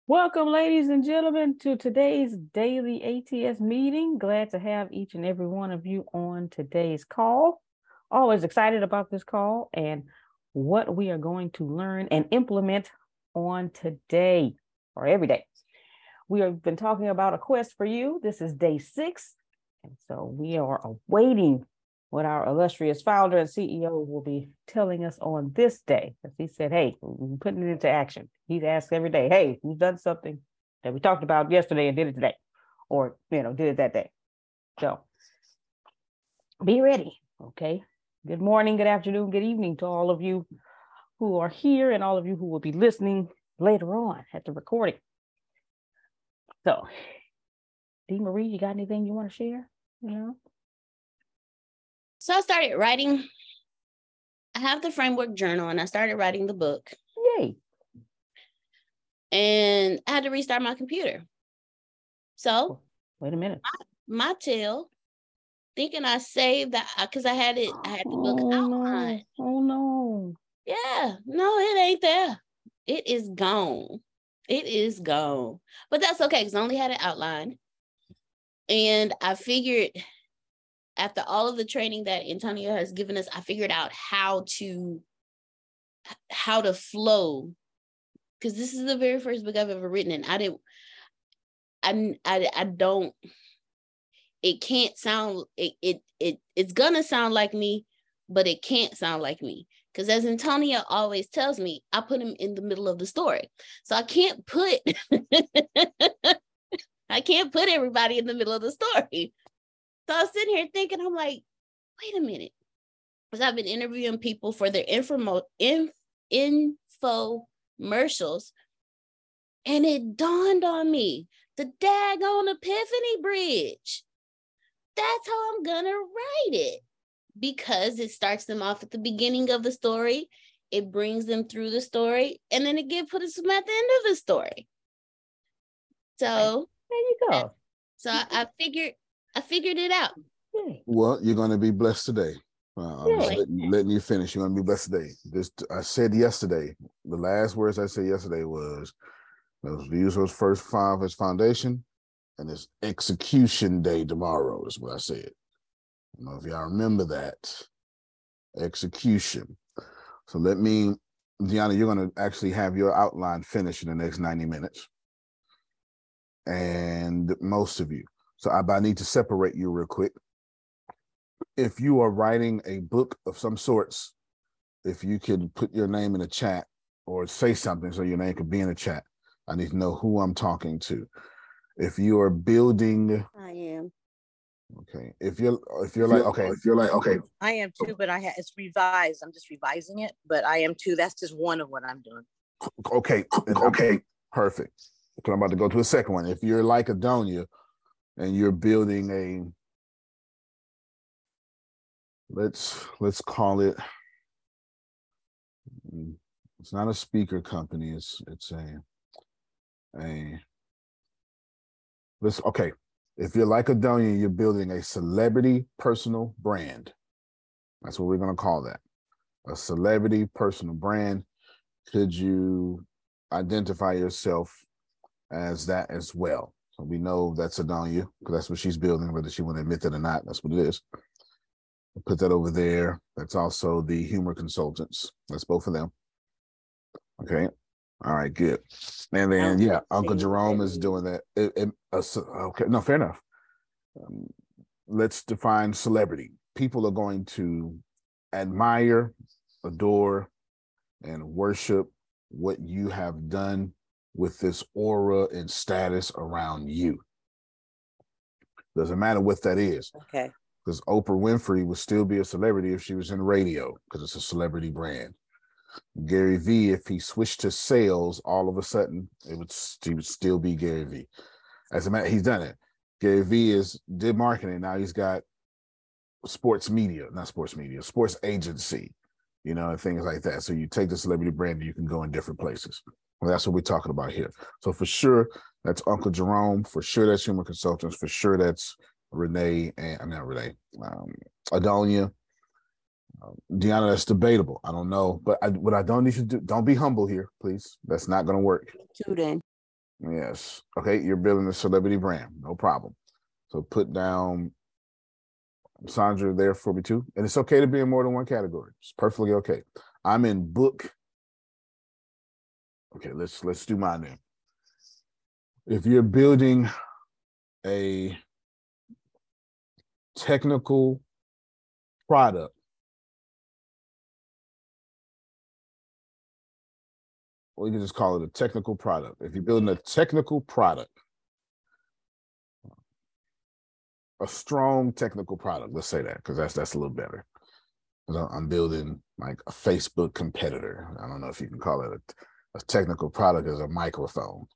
Welcome, ladies and gentlemen, to today's daily ATS meeting. Glad to have each and every one of you on today's call. Always excited about this call and what we are going to learn and implement on today or every day. We have been talking about a quest for you. This is day 6. And so we are awaiting what our illustrious founder and CEO will be telling us on this day. As he said, hey, we're putting it into action. He's asked every day, hey, who's done something that we talked about yesterday and did it today? Or, did it that day. So be ready, okay? Good morning, good afternoon, good evening to all of you who are here and all of you who will be listening later on at the recording. So, Dee Marie, you got anything you want to share? So I started writing. I have the framework journal and I started writing the book. Yay. And I had to restart my computer. So wait a minute. My tail, thinking I saved that because I had the book outline. Oh no. Yeah, no, it ain't there. It is gone. It is gone. But that's okay because I only had it outlined. And I figured after all of the training that Antonio has given us, I figured out how to flow, because this is the very first book I've ever written, and I don't. It can't sound. It's gonna sound like me, but it can't sound like me, because as Antonio always tells me, I put him in the middle of the story, so I can't put. I can't put everybody in the middle of the story. So I was sitting here thinking, I'm like, wait a minute. Because I've been interviewing people for their infomercials. And it dawned on me, the daggone Epiphany Bridge. That's how I'm going to write it. Because it starts them off at the beginning of the story. It brings them through the story. And then it puts them at the end of the story. So there you go. So I figured it out. Well, you're going to be blessed today. I'm just letting you finish. You're going to be blessed today. I said yesterday, the last words I said yesterday was, these was first 5 as foundation, and it's execution day tomorrow is what I said. I don't know if y'all remember that. Execution. So Deanna, you're going to actually have your outline finished in the next 90 minutes. And most of you. So I need to separate you real quick. If you are writing a book of some sorts, if you could put your name in the chat or say something so your name could be in the chat, I need to know who I'm talking to. If you are building, I am. Okay. If you're like, okay. I am too, but it's revised. I'm just revising it, but I am too. That's just one of what I'm doing. Okay. Perfect. Okay, I'm about to go to a second one. If you're like Adonia and you're building let's call it, it's not a speaker company. It's if you're like Adonia, you're building a celebrity personal brand. That's what we're going to call that. A celebrity personal brand. Could you identify yourself as that as well? So we know that's Adonia because that's what she's building, whether she want to admit it or not. That's what it is. We'll put that over there. That's also the humor consultants. That's both of them. Okay. All right, good. And then, Uncle Jerome is doing that. Okay, no, fair enough. Let's define celebrity. People are going to admire, adore, and worship what you have done with this aura and status around you. Doesn't matter what that is. Okay. Because Oprah Winfrey would still be a celebrity if she was in radio, because it's a celebrity brand. Gary Vee, if he switched to sales, all of a sudden he would still be Gary Vee. As a matter, he's done it. Gary Vee did marketing. Now he's got sports agency, and things like that. So you take the celebrity brand and you can go in different places. Well, that's what we're talking about here. So for sure, that's Uncle Jerome. For sure, that's Humor Consultants. For sure, that's Adonia. Deanna, that's debatable. I don't know. But what I don't need you to do, don't be humble here, please. That's not going to work. Then. Yes. Okay, you're building a celebrity brand. No problem. So put down Sandra there for me too. And it's okay to be in more than one category. It's perfectly okay. I'm in book. Okay, let's do mine then. If you're building a technical product, we can just call it a technical product. If you're building a technical product, a strong technical product, let's say that, because that's a little better. I'm building like a Facebook competitor. I don't know if you can call it a technical product as a microphone.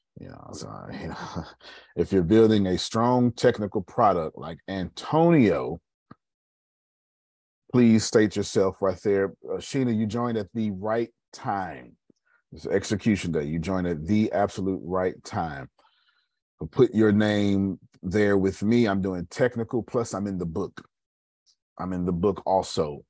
If you're building a strong technical product like Antonio, please state yourself right there. Sheena, you joined at the right time. It's execution day. You joined at the absolute right time. So put your name there with me. I'm doing technical, plus I'm in the book. I'm in the book also.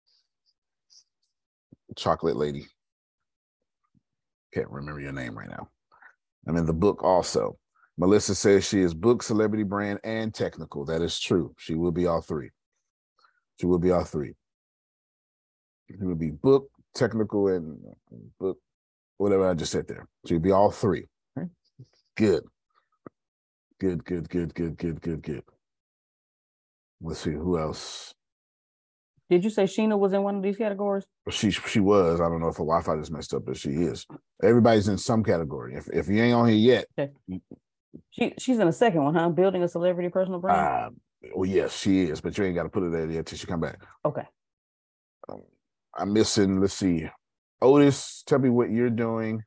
Chocolate lady. Can't remember your name right now. I'm in the book also. Melissa says she is book, celebrity brand, and technical. That is true. She will be all three. She will be all three. She will be book, technical, and book, whatever I just said there. She'll be all three. Okay. Good. Good. Let's see who else. Did you say Sheena was in one of these categories? She was. I don't know if her Wi-Fi just messed up, but she is. Everybody's in some category. If you ain't on here yet, okay. She's in the second one, huh? Building a celebrity personal brand. Well, yes, she is, but you ain't got to put it there yet till she come back. Okay. I'm missing. Let's see. Otis, tell me what you're doing.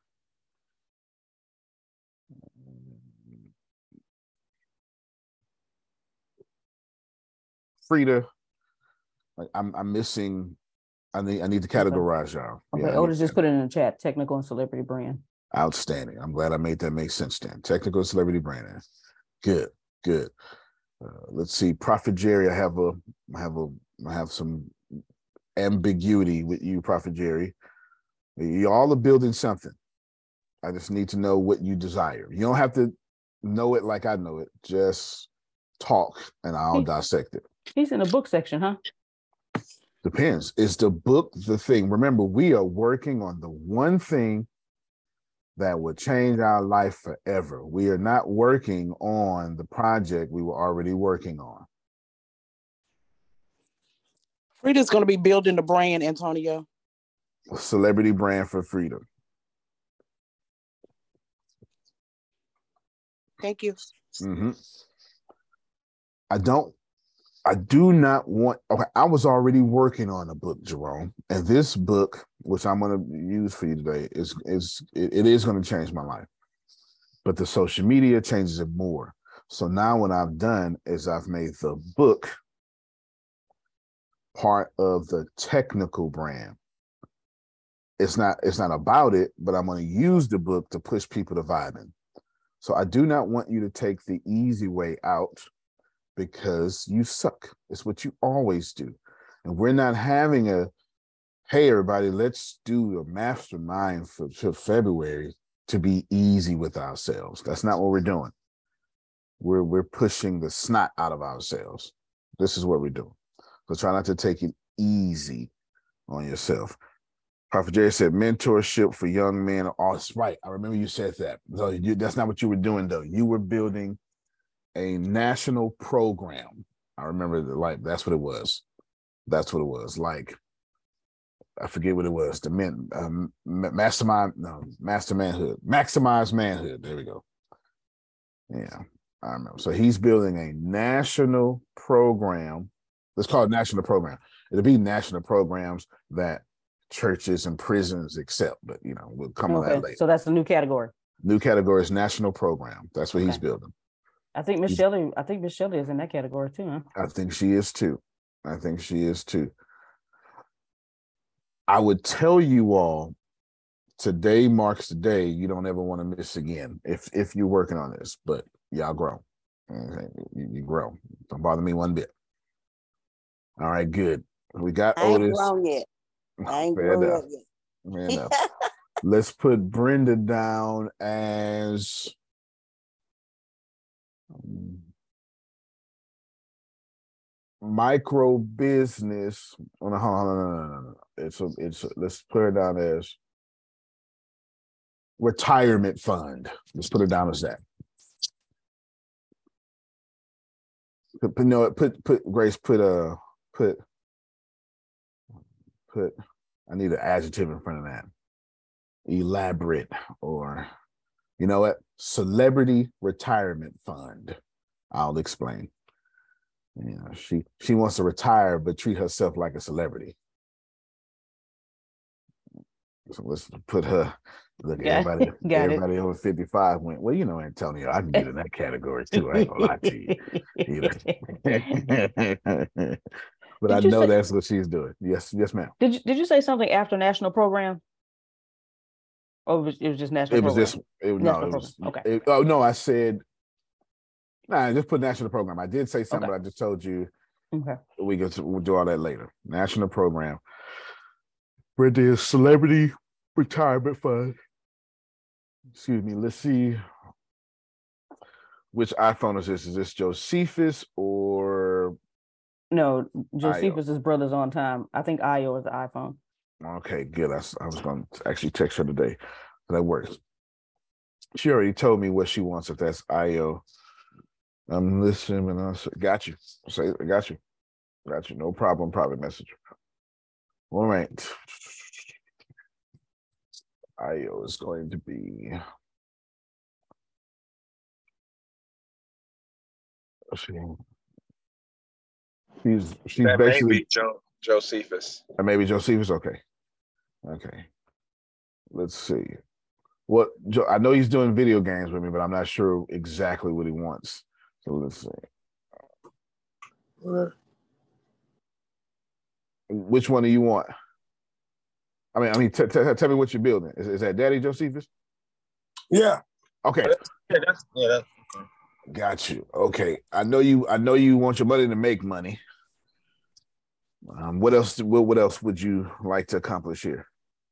Frida, I'm missing. I need to categorize y'all. Okay, yeah, Otis just put it in the chat. Technical and celebrity brand. Outstanding. I'm glad I made that make sense then. Technical and celebrity brand. Good. Let's see. Prophet Jerry, I have some ambiguity with you, Prophet Jerry. You all are building something. I just need to know what you desire. You don't have to know it like I know it. Just talk and I'll dissect it. He's in the book section, huh? Depends. Is the book the thing? Remember, we are working on the one thing that would change our life forever. We are not working on the project we were already working on. Frida's going to be building the brand, Antonio. A celebrity brand for Frida. Thank you. Mm-hmm. I do not want, okay, I was already working on a book, Jerome, and this book, which I'm going to use for you today, it is going to change my life, but the social media changes it more. So now what I've done is I've made the book part of the technical brand. It's not about it, but I'm going to use the book to push people to vibe in. So I do not want you to take the easy way out, because you suck. It's what you always do. And we're not having hey, everybody, let's do a mastermind for February to be easy with ourselves. That's not what we're doing. We're pushing the snot out of ourselves. This is what we're doing. So try not to take it easy on yourself. Prophet Jerry said mentorship for young men. Oh, that's right. I remember you said that. So that's not what you were doing, though. You were building a national program. I remember that's what it was. Like, I forget what it was. The men, maximize manhood. There we go. Yeah, I remember. So he's building a national program. Let's call it national program. It'll be national programs that churches and prisons accept, but we'll come on that later. So that's the new category. New category is national program. That's what he's building. I think Miss Shelley is in that category too, huh? I think she is too. I would tell you all, today marks the day you don't ever want to miss again if you're working on this, but y'all grow. Okay. You grow. Don't bother me one bit. All right, good. We got Otis. I ain't grown yet. Fair enough. Let's put Brenda down as micro business. Oh, no. Let's put her down as retirement fund. Let's put her down as that. Put Grace. Put I need an adjective in front of that. Elaborate, or you know what? Celebrity retirement fund. I'll explain. You know, she wants to retire but treat herself like a celebrity. So let's put her. Look, everybody over 55 went, well, you know, Antonio, I can get in that category too. I ain't gonna lie to you. But I know that's what she's doing. Yes, ma'am. Did you say something after national program? Or it was just national program? Okay. I said, just put national program. I did say something, but I just told you we'll do all that later. National program. Brenda Celebrity Retirement Fund. Excuse me. Let's see. Which iPhone is this? Is this Josephus or? No, Josephus is Brothers on Time. I think IO is the iPhone. Okay, good. I was going to actually text her today. That works. She already told me what she wants if that's IO. I'm listening and I said, got you. Say, got you. Got you. No problem. Private message. All right. IO is going to be. She's that basically. May be Josephus. Maybe Josephus. Okay. Let's see. What I know he's doing video games with me, but I'm not sure exactly what he wants. So let's see. Which one do you want? I mean, tell me what you're building. Is that Daddy Josephus? Yeah. Okay. That's Got you. Okay. I know you want your money to make money. What else would you like to accomplish here?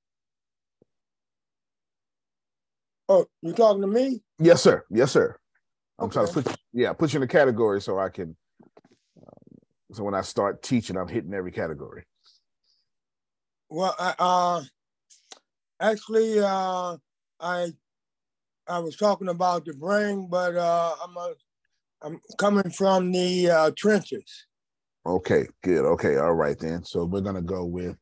Oh, you talking to me? Yes, sir. I'm Okay. trying to put you in the category so I can. So when I start teaching, I'm hitting every category. Well, I was talking about the brain, but I'm coming from the trenches. Okay, good. Okay, all right then. So we're gonna go with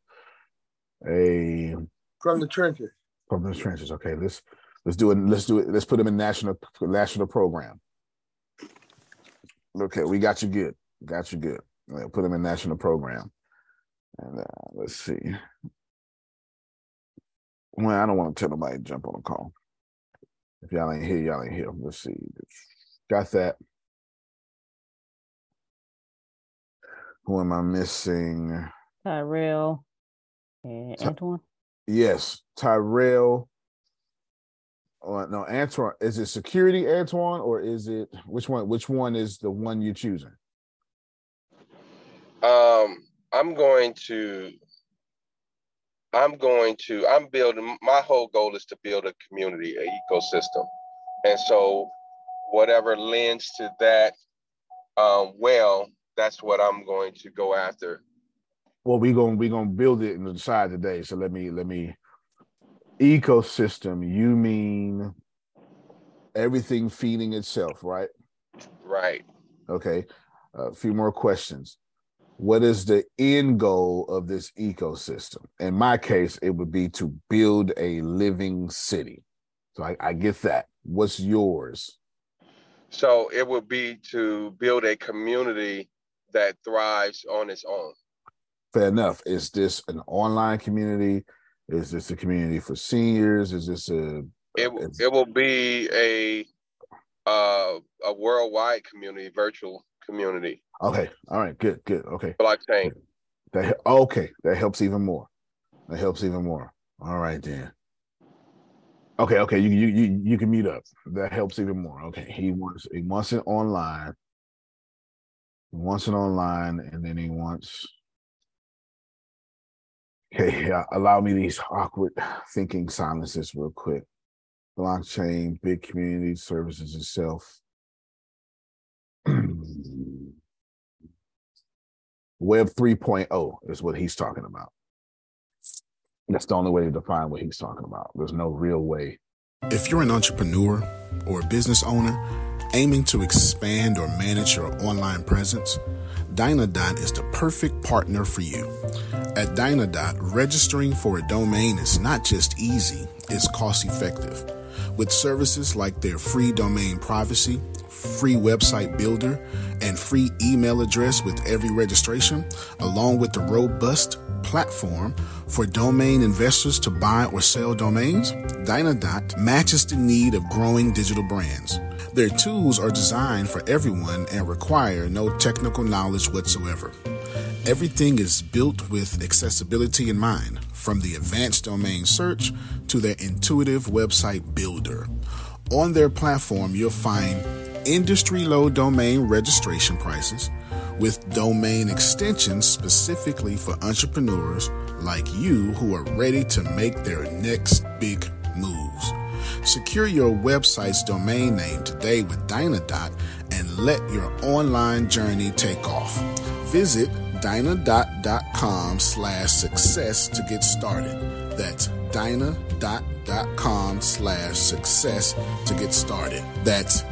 from the trenches. From the trenches. Okay, let's do it. Let's put them in national program. Okay, we got you good. Put them in national program. And let's see. Well, I don't want to tell nobody to jump on a call. If y'all ain't here, y'all ain't here. Let's see. Got that. Who am I missing? Tyrell and Antoine. Yes, Tyrell. No, Antoine. Is it security, Antoine, or is it which one? Which one is the one you're choosing? I'm building, my whole goal is to build a community, an ecosystem. And so whatever lends to that, that's what I'm going to go after. Well, we're gonna build it and decide today. So let me ecosystem, you mean everything feeding itself, right? Right. Okay. A few more questions. What is the end goal of this ecosystem? In my case, it would be to build a living city. So I get that. What's yours? So it would be to build a community that thrives on its own. Fair enough. Is this an online community? Is this a community for seniors? Is this It will be a worldwide community, virtual community. Okay. All right. Good. Okay. Blockchain. That helps even more. All right then. Okay. You can meet up. That helps even more. Okay. He wants it online. He wants it online, and then he wants. Okay, allow me these awkward thinking silences real quick. Blockchain, big community services itself. Web 3.0 is what he's talking about. That's the only way to define what he's talking about. There's no real way. If you're an entrepreneur or a business owner aiming to expand or manage your online presence, Dynadot is the perfect partner for you. At Dynadot, registering for a domain is not just easy, it's cost effective. With services like their free domain privacy, free website builder, and free email address with every registration, along with the robust platform for domain investors to buy or sell domains, Dynadot matches the need of growing digital brands. Their tools are designed for everyone and require no technical knowledge whatsoever. Everything is built with accessibility in mind, from the advanced domain search to their intuitive website builder. On their platform, you'll find industry-low domain registration prices with domain extensions specifically for entrepreneurs like you who are ready to make their next big moves. Secure your website's domain name today with Dynadot and let your online journey take off. Visit Dynadot.com/success to get started. That's Dynadot.com/success to get started. That's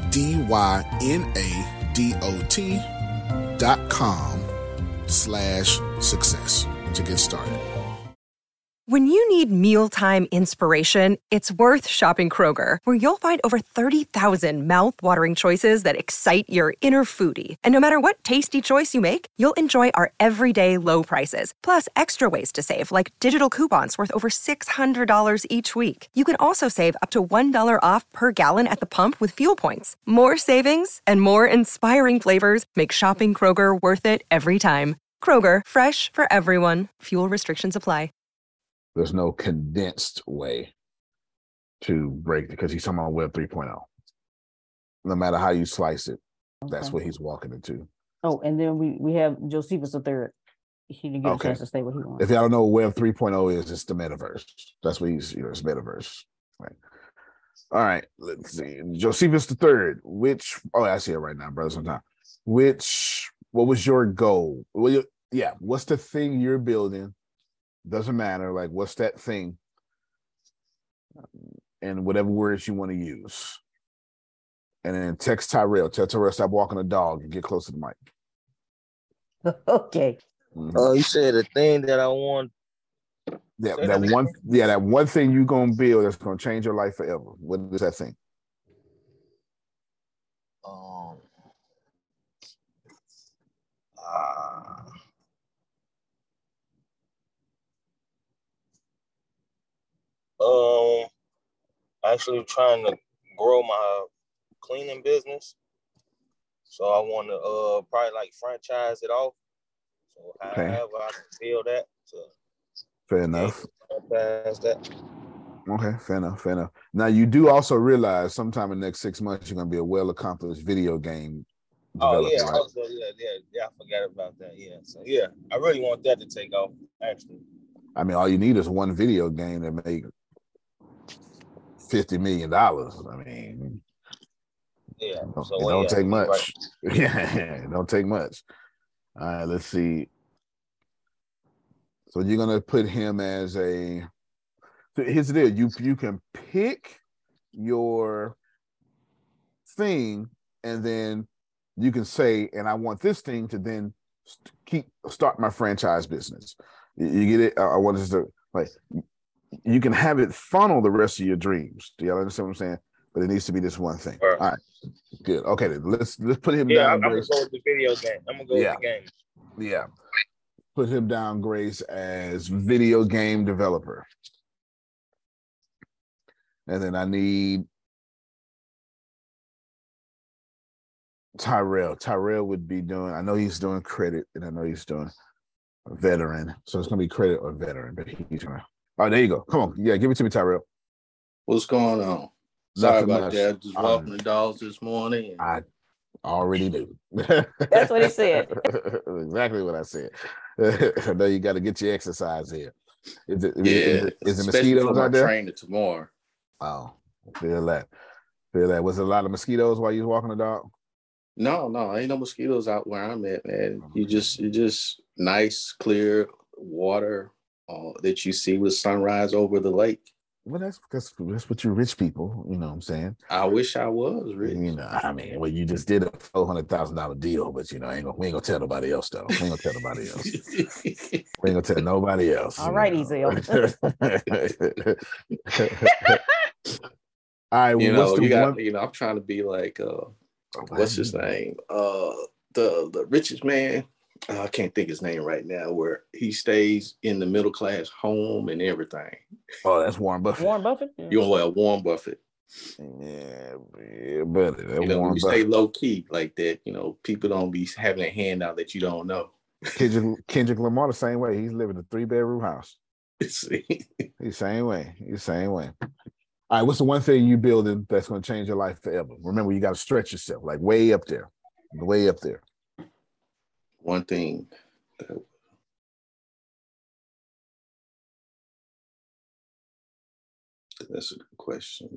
Dynadot.com/success to get started. When you need mealtime inspiration, it's worth shopping Kroger, where you'll find over 30,000 mouth-watering choices that excite your inner foodie. And no matter what tasty choice you make, you'll enjoy our everyday low prices, plus extra ways to save, like digital coupons worth over $600 each week. You can also save up to $1 off per gallon at the pump with fuel points. More savings and more inspiring flavors make shopping Kroger worth it every time. Kroger, fresh for everyone. Fuel restrictions apply. There's no condensed way to break, because he's talking about Web 3.0. No matter how you slice it, that's what he's walking into. Oh, and then we have Josephus III. He didn't get a chance to say what he wants. If y'all don't know what Web 3.0 is, it's the metaverse. That's what he's, it's metaverse. Right. All right, let's see. Josephus III, I see it right now, brother. Sometime. What was your goal? What's the thing you're building? Doesn't matter. Like, what's that thing? And whatever words you want to use. And then text Tyrell. Tell Tyrell stop walking the dog and get close to the mic. Okay. Oh, you said the thing that I want. Yeah, that one thing you're gonna build that's gonna change your life forever. What is that thing? Actually trying to grow my cleaning business. So I want to probably like franchise it off. So however I can build that. Fair enough. That. Okay, fair enough. Now you do also realize sometime in the next 6 months you're gonna be a well-accomplished video game developer. Oh yeah, right? also, yeah. I forgot about that. Yeah, so yeah, I really want that to take off. Actually, I mean, all you need is one video game to make $50 million. I mean, yeah. It So don't take much. Right. Yeah, it don't take much. All right, let's see. So you're gonna put him as a. So here's the deal: you can pick your thing, and then you can say, "And I want this thing to then start my franchise business." You get it? I want us to like. You can have it funnel the rest of your dreams. Do y'all understand what I'm saying? But it needs to be this one thing. All right. Good. Okay, then let's put him down. I'm gonna go with the video game. I'm gonna go with the game. Yeah. Put him down, Grace, as video game developer. And then I need Tyrell. Tyrell would be doing, I know he's doing credit, and I know he's doing veteran. So it's gonna be credit or veteran, but he's gonna. Oh, there you go. Come on. Yeah, give it to me, Tyrell. What's going on? Sorry about that. Just walking the dogs this morning. I already do. That's what he said. Exactly what I said. I know you got to get your exercise here. Is it especially mosquitoes for my out there? trainer tomorrow. Oh, feel that. Was it a lot of mosquitoes while you was walking the dog? No, ain't no mosquitoes out where I'm at, man. You just nice, clear water that you see with sunrise over the lake. Well, that's because that's what you rich people, you know what I'm saying? I wish I was rich. You know, I mean, well, you just did a $400,000 deal, but you know, we ain't gonna tell nobody else though. We ain't gonna tell nobody else. We ain't gonna tell nobody else. All right, Ezel. All right, you know, I'm trying to be like what's his name? The richest man. I can't think his name right now, where he stays in the middle class home and everything. Oh, that's Warren Buffett. Warren Buffett? Yeah. You know what, Warren Buffett. Yeah, but you know, when you stay low key like that, you know, people don't be having a handout that you don't know. Kendrick Lamar the same way. He's living in a 3-bedroom house. He's same way. All right, what's the one thing you building that's going to change your life forever? Remember, you got to stretch yourself, like way up there. One thing. That's a good question.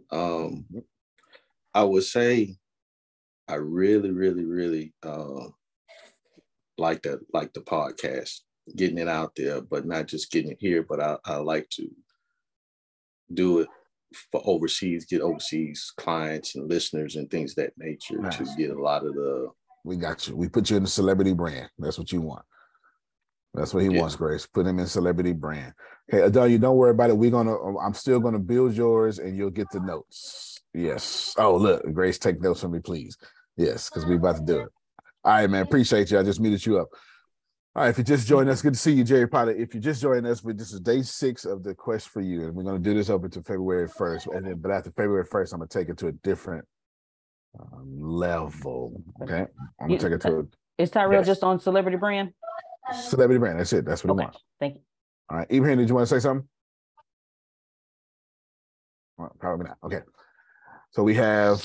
I would say I really, really, really like the podcast, getting it out there, but not just getting it here, but I like to do it for overseas, get overseas clients and listeners and things of that nature. Nice. To get a lot of the. We got you. We put you in the celebrity brand. That's what you want. That's what he wants, Grace. Put him in celebrity brand. Okay, Adele, you don't worry about it. I'm still gonna build yours, and you'll get the notes. Yes. Oh, look, Grace, take notes from me, please. Yes, because we're about to do it. All right, man. Appreciate you. I just muted you up. All right, if you just joined us, good to see you, Jerry Potter. If you just joined us, this is day 6 of the Quest for You, and we're going to do this up until February 1st. But after February 1st, I'm going to take it to a different level. Okay, I'm going to take it to. Is Tyrell just on celebrity brand? Celebrity brand. That's it. That's what I want. Thank you. All right, Ibrahim, did you want to say something? Well, probably not. Okay, so we have.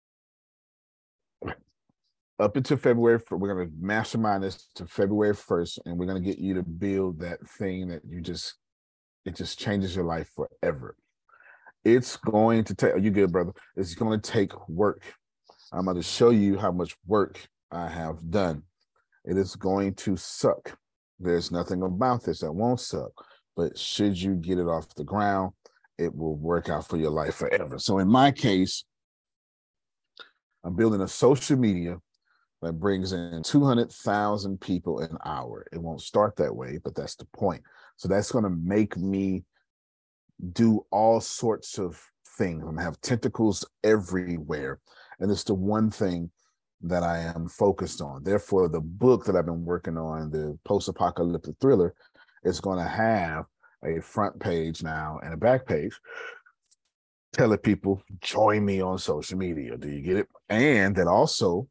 Up until February, we're going to mastermind this to February 1st, and we're going to get you to build that thing that it just changes your life forever. It's going to take, you good, brother? It's going to take work. I'm going to show you how much work I have done. It is going to suck. There's nothing about this that won't suck, but should you get it off the ground, it will work out for your life forever. So in my case, I'm building a social media that brings in 200,000 people an hour. It won't start that way, but that's the point. So that's going to make me do all sorts of things. I'm going to have tentacles everywhere. And it's the one thing that I am focused on. Therefore, the book that I've been working on, the post-apocalyptic thriller, is going to have a front page now and a back page telling people, join me on social media. Do you get it? And that also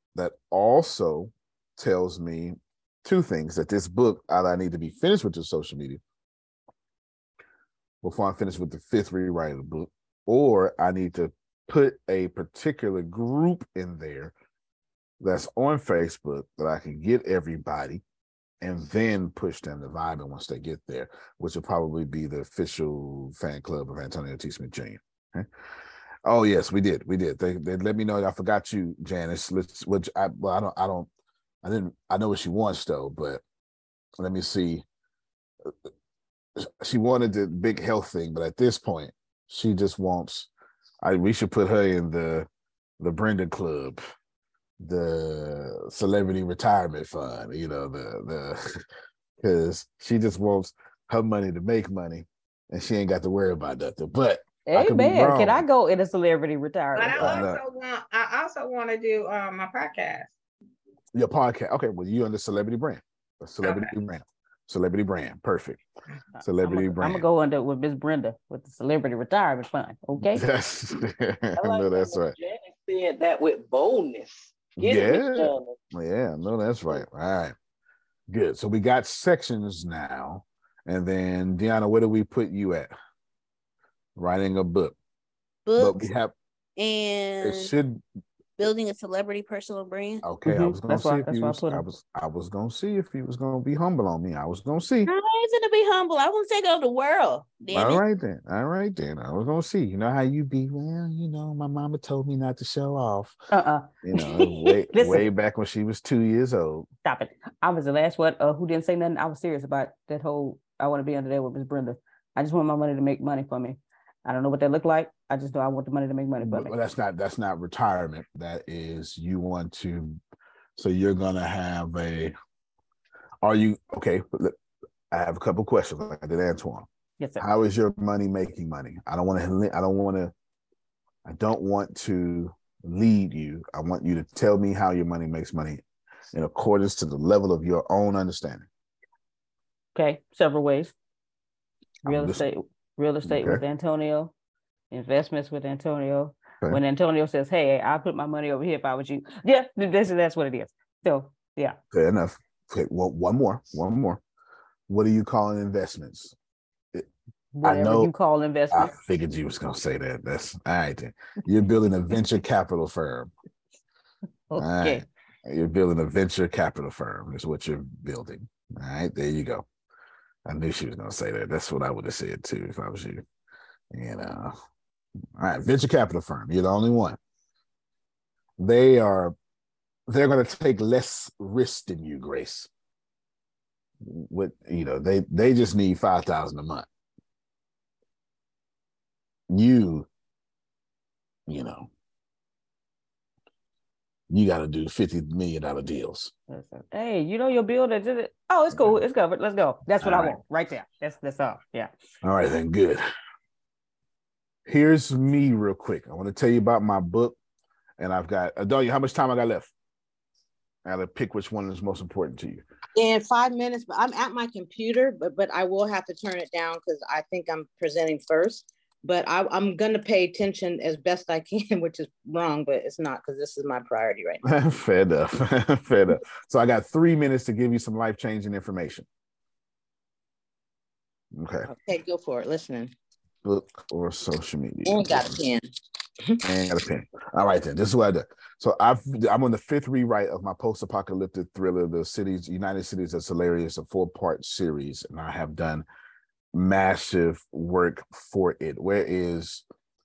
tells me 2 things, that this book, either I need to be finished with the social media before I'm finished with the 5th rewrite of the book, or I need to put a particular group in there that's on Facebook that I can get everybody and then push them to Vibe once they get there, which will probably be the official fan club of Antonio T. Smith Jr. Okay? Oh yes, we did. They let me know. I forgot you, Janice. I know what she wants though, but let me see. She wanted the big health thing, but at this point, she just wants. We should put her in the Brenda Club, the Celebrity Retirement Fund. You know, the because she just wants her money to make money, and she ain't got to worry about nothing. But hey man, can I go in a celebrity retirement? But I also want to do my podcast. Your podcast, okay? Well, you on the celebrity brand, celebrity brand, perfect. Celebrity brand. I'm gonna go under with Miss Brenda with the Celebrity Retirement Fund. Okay. Yes, no, that's right. Janet said that with boldness. Yeah, no, that's right. All right, good. So we got sections now, and then Deanna, where do we put you at? Writing a book. Books. But we have. And it should. Building a celebrity personal brand. Okay, I was gonna see if you was, put I him. was gonna see if he was gonna be humble on me. I was gonna see. I ain't gonna be humble. I want to take over the world. Damn All it. right then. All right then. I was gonna see. You know how you be. Well, you know, my mama told me not to show off. You know, way back when she was 2 years old. Stop it. I was the last one who didn't say nothing. I was serious about that whole. I want to be under there with Miss Brenda. I just want my money to make money for me. I don't know what that look like. I just know I want the money to make money for me. Well, that's not retirement. That is you want to. So you're gonna have a. Are you okay? I have a couple questions. Like I did Antoine. Yes, sir. How is your money making money? I don't want to lead you. I want you to tell me how your money makes money in accordance to the level of your own understanding. Okay, several ways. Real estate Okay. with Antonio, investments with Antonio. Okay. When Antonio says, "Hey, I'll put my money over here if I was you," yeah, that's what it is. So yeah. Fair enough. Okay, well, one more. What are you calling investments? Whatever you call investments. I figured you was gonna say that. That's all right then. You're building a venture capital firm. Okay. All right. You're building a venture capital firm is what you're building. All right, there you go. I knew she was gonna say that. That's what I would have said too if I was you. And all right, venture capital firm. You're the only one. They're gonna take less risk than you, Grace. They just need $5,000 a month. You got to do $50 million deals. Hey, your bill that did it. Oh, it's cool. It's covered. Let's go. That's what I want right there. That's all. Yeah. All right, then good. Here's me real quick. I want to tell you about my book, and I've got Adonia. How much time I got left? I got to pick which one is most important to you. In 5 minutes, but I'm at my computer, but I will have to turn it down because I think I'm presenting first. But I'm going to pay attention as best I can, which is wrong, but it's not because this is my priority right now. Fair enough. Fair enough. So I got 3 minutes to give you some life-changing information. Okay. Okay, go for it. Listening. Book or social media. And got a pen. And got a pen. All right, then. This is what I did. So I'm on the 5th rewrite of my post-apocalyptic thriller, The United Cities That's Hilarious, a 4-part series, and I have done massive work for it. Where is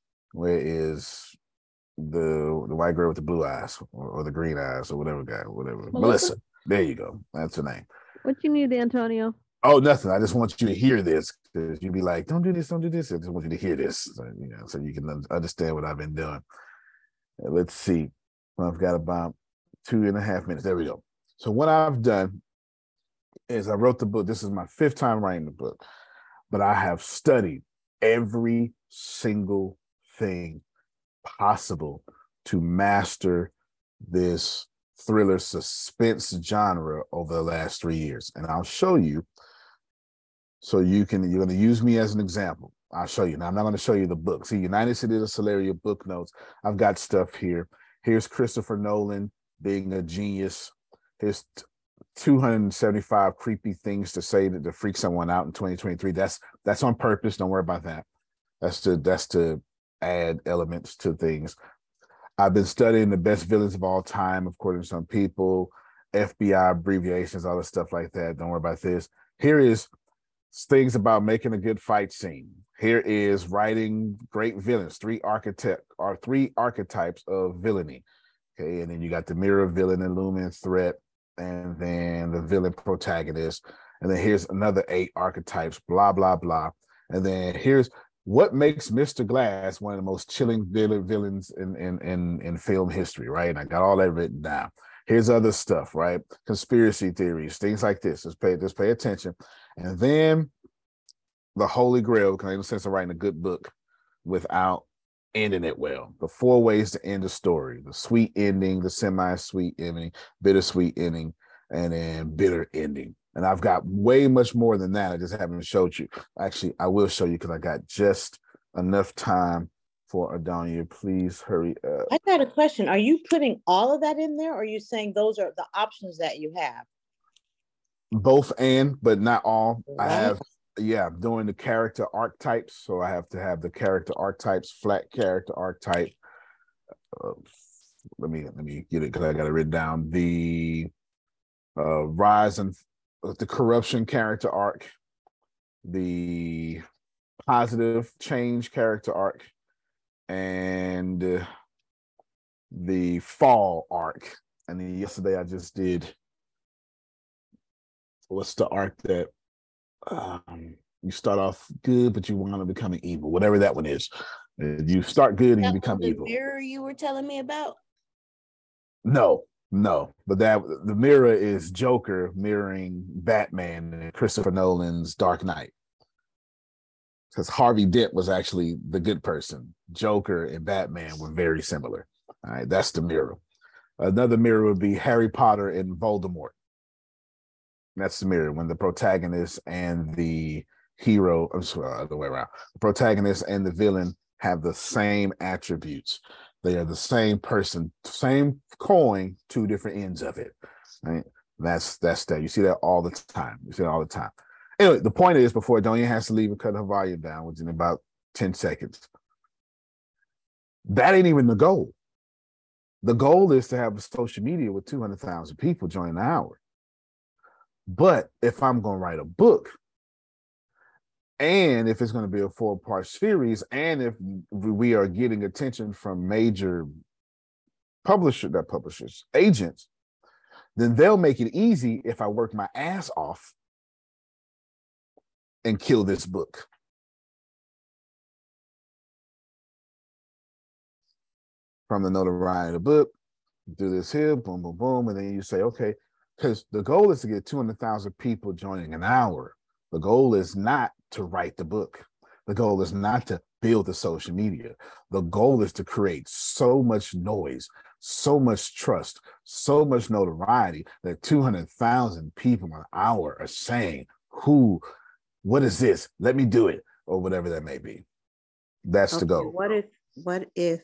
the white girl with the blue eyes or the green eyes or whatever Melissa. There you go. That's her name. What you need, Antonio? Oh, nothing. I just want you to hear this because you'd be like, don't do this. I just want you to hear this, so you can understand what I've been doing. Let's see. I've got about 2.5 minutes. There we go. So what I've done is I wrote the book. This is my 5th time writing the book, but I have studied every single thing possible to master this thriller suspense genre over the last 3 years. And I'll show you. So you're going to use me as an example. I'll show you. Now, I'm not going to show you the book. See, United Cities of Hilaria book notes. I've got stuff here. Here's Christopher Nolan being a genius. Here's 275 creepy things to say to freak someone out in 2023. That's on purpose. Don't worry about that. That's to add elements to things. I've been studying the best villains of all time, according to some people, FBI abbreviations, all this stuff like that. Don't worry about this. Here is things about making a good fight scene. Here is writing great villains, 3 archetypes of villainy. Okay, and then you got the mirror villain, illuminating threat, and then the villain protagonist. And then here's another 8 archetypes, blah, blah, blah. And then here's what makes Mr. Glass one of the most chilling villains in film history, right? And I got all that written down. Here's other stuff, right? Conspiracy theories, things like this. Just pay attention. And then the Holy Grail, because ain't no sense of writing a good book without ending it well. The 4 ways to end a story: the sweet ending, the semi-sweet ending, bittersweet ending, and then bitter ending. And I've got way much more than that. I just haven't showed you. Actually, I will show you because I got just enough time for Adonia. Please hurry up. I got a question. Are you putting all of that in there, or are you saying those are the options that you have? Both but not all. Right. I have, I'm doing the character archetypes. So I have to have the character archetypes, flat character archetype, let me get it because I got it written down. The rise and the corruption character arc, the positive change character arc, and the fall arc. And then yesterday I just did, what's the arc that you start off good, but you wind up becoming evil, whatever that one is. You start good and you become evil. The mirror you were telling me about? No, but the mirror is Joker mirroring Batman and Christopher Nolan's Dark Knight. Because Harvey Dent was actually the good person. Joker and Batman were very similar. All right, that's the mirror. Another mirror would be Harry Potter and Voldemort. That's the mirror, when the protagonist and the hero, I'm sorry, the way around. The protagonist and the villain have the same attributes. They are the same person, same coin, two different ends of it. Right? That's that. You see that all the time. Anyway, the point is, before Donia has to leave and cut her volume down, which in about 10 seconds, that ain't even the goal. The goal is to have a social media with 200,000 people join the hour. But if I'm going to write a book, and if it's going to be a 4-part series, and if we are getting attention from major agents, then they'll make it easy if I work my ass off and kill this book. From the notoriety of the book, do this here, boom, boom, boom, and then you say, okay, because the goal is to get 200,000 people joining an hour. The goal is not to write the book. The goal is not to build the social media. The goal is to create so much noise, so much trust, so much notoriety that 200,000 people an hour are saying, what is this? Let me do it, or whatever that may be. That's the goal. What if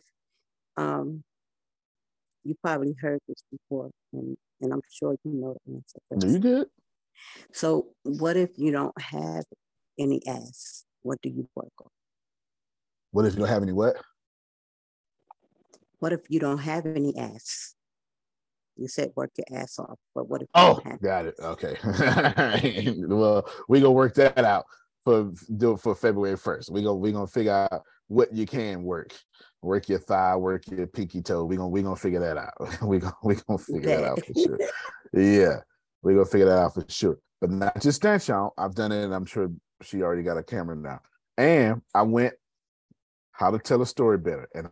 you probably heard this before, and I'm sure you know the answer. No, you did. So what if you don't have any ass? What do you work on? What if you don't have any what? What if you don't have any ass? You said work your ass off, but what if you don't have got it. Okay. Well, we're gonna work that out for February 1st. We're gonna figure out what you can work. Work your thigh, work your pinky toe. We're gonna figure that out. We're gonna figure that out for sure. Yeah, we're gonna figure that out for sure. But not just that, y'all. I've done it, and I'm sure she already got a camera now. And I went how to tell a story better. And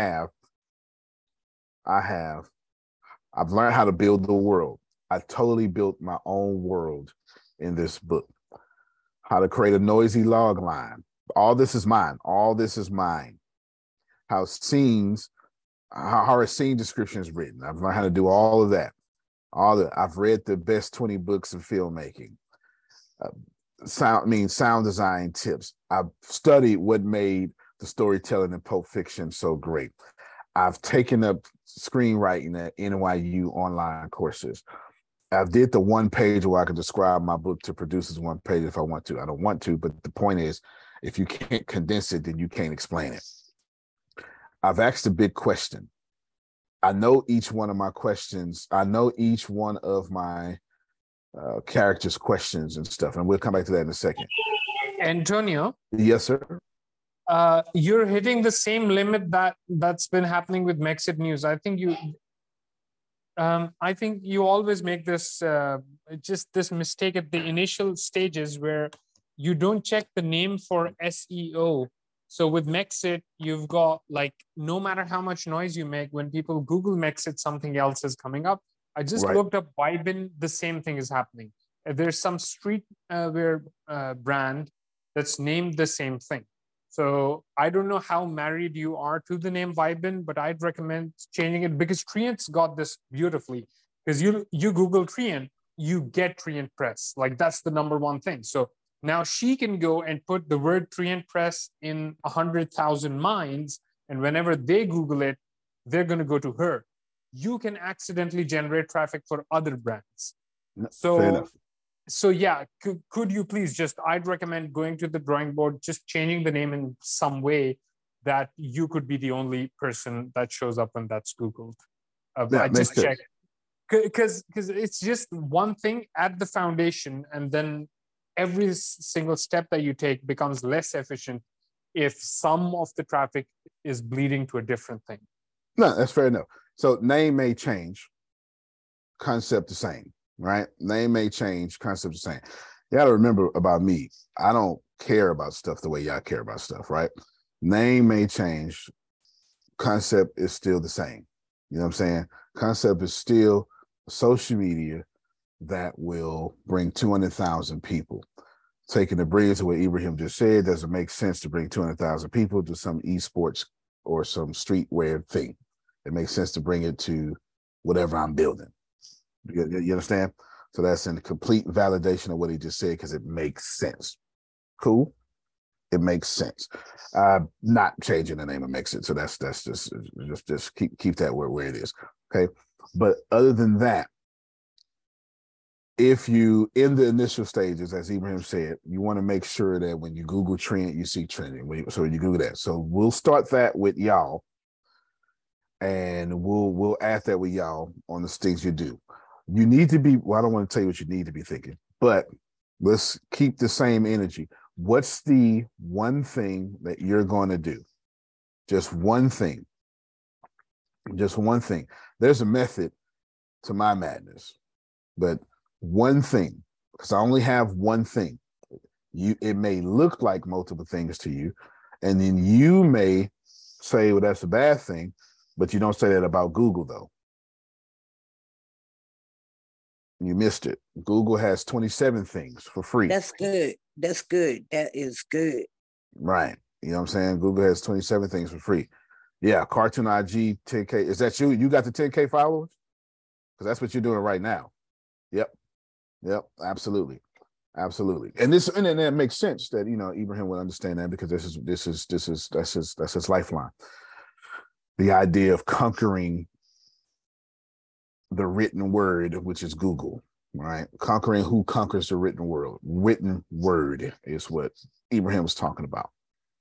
I've learned how to build the world. I totally built my own world in this book. How to create a noisy log line. All this is mine. How a scene description is written. I've learned how to do all of that. I've read the best 20 books of filmmaking. Sound design tips. I've studied what made the storytelling in Pulp Fiction so great. I've taken up screenwriting at NYU online courses. I've did the one page where I can describe my book to producers one page if I want to. I don't want to, but the point is, if you can't condense it, then you can't explain it. I've asked a big question. I know each one of my questions. I know each one of my characters' questions and stuff, and we'll come back to that in a second. Antonio? Yes, sir. You're hitting the same limit that's been happening with Mexit News. I think you always make this this mistake at the initial stages where you don't check the name for SEO. So with Mexit, you've got no matter how much noise you make, when people Google Mexit, something else is coming up. I just looked up Vibin, the same thing is happening. There's some streetwear brand that's named the same thing. So I don't know how married you are to the name Vibin, but I'd recommend changing it because Treant's got this beautifully. Because you Google Treant, you get Treant Press. That's the #1 thing. So now she can go and put the word Treant Press in 100,000 minds, and whenever they Google it, they're going to go to her. You can accidentally generate traffic for other brands. So yeah, could you please I'd recommend going to the drawing board, just changing the name in some way that you could be the only person that shows up when that's Googled. Yeah, I just makes sense. checked. Because it's just one thing at the foundation, and then every single step that you take becomes less efficient if some of the traffic is bleeding to a different thing. No, that's fair enough. So name may change, concept the same, right? Name may change, concept the same. You got to remember about me, I don't care about stuff the way y'all care about stuff, right? Name may change, concept is still the same. You know what I'm saying? Concept is still social media that will bring 200,000 people. Taking the brilliance of what Ibrahim just said, does it make sense to bring 200,000 people to some esports or some streetwear thing? It makes sense to bring it to whatever I'm building. You understand? So that's in complete validation of what he just said because it makes sense. Cool. It makes sense. Not changing the name of Mexit. So that's just keep that where it is. Okay. But other than that, if you, in the initial stages, as Ibrahim said, you want to make sure that when you Google trend, you see trending. So you Google that. So we'll start that with y'all, and we'll add that with y'all on the things you do. You need to be, well, I don't want to tell you what you need to be thinking, but let's keep the same energy. What's the one thing that you're going to do? Just one thing. Just one thing. There's a method to my madness, but one thing, because I only have one thing. It may look like multiple things to you, and then you may say, well, that's a bad thing, but you don't say that about Google, though. You missed it. Google has 27 things for free. That's good. That's good. That is good. Right. You know what I'm saying? Google has 27 things for free. Yeah, Cartoon IG, 10K. Is that you? You got the 10K followers? Because that's what you're doing right now. Yep. Absolutely. And that makes sense that, you know, Ibrahim would understand that, because that's his lifeline. The idea of conquering the written word, which is Google, right? Conquering who conquers the written world. Written word is what Ibrahim was talking about.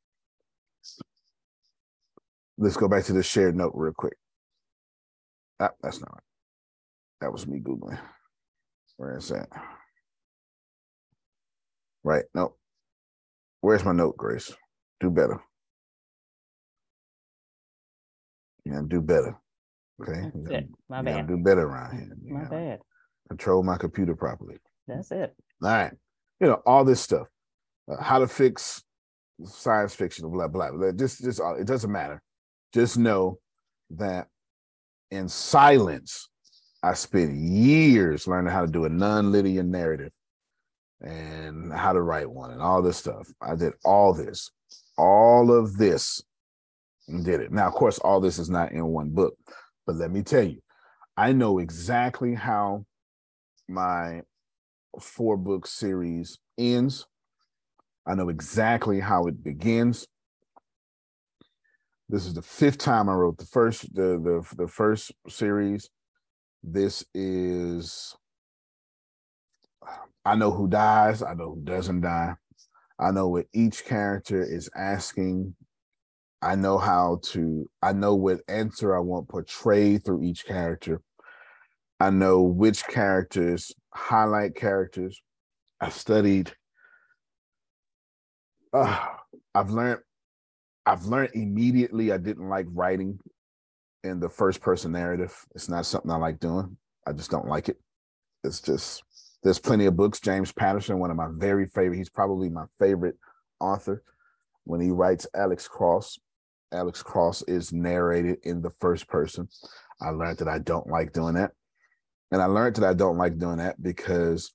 Let's go back to the shared note real quick. That's not right. That was me Googling. Where is that? Right. No. Where's my note, Grace? Do better. Yeah, do better. Okay. My bad. Do better around here. My bad. Control my computer properly. That's it. All right. You know, all this stuff. How to fix science fiction, blah, blah, blah. Just it doesn't matter. Just know that in silence, I spent years learning how to do a non-linear narrative and how to write one and all this stuff. I did all of this, and did it. Now, of course, all this is not in one book, but let me tell you, I know exactly how my 4-book series ends. I know exactly how it begins. This is the 5th time I wrote the first series. This is, I know who dies. I know who doesn't die. I know what each character is asking. I know what answer I want portrayed through each character. I know which characters highlight characters. I studied. I've learned immediately I didn't like writing in the first person narrative. It's not something I like doing. I just don't like it. It's just, there's plenty of books. James Patterson, one of my very favorite, he's probably my favorite author. When he writes Alex Cross is narrated in the first person. I learned that I don't like doing that. And I learned that I don't like doing that because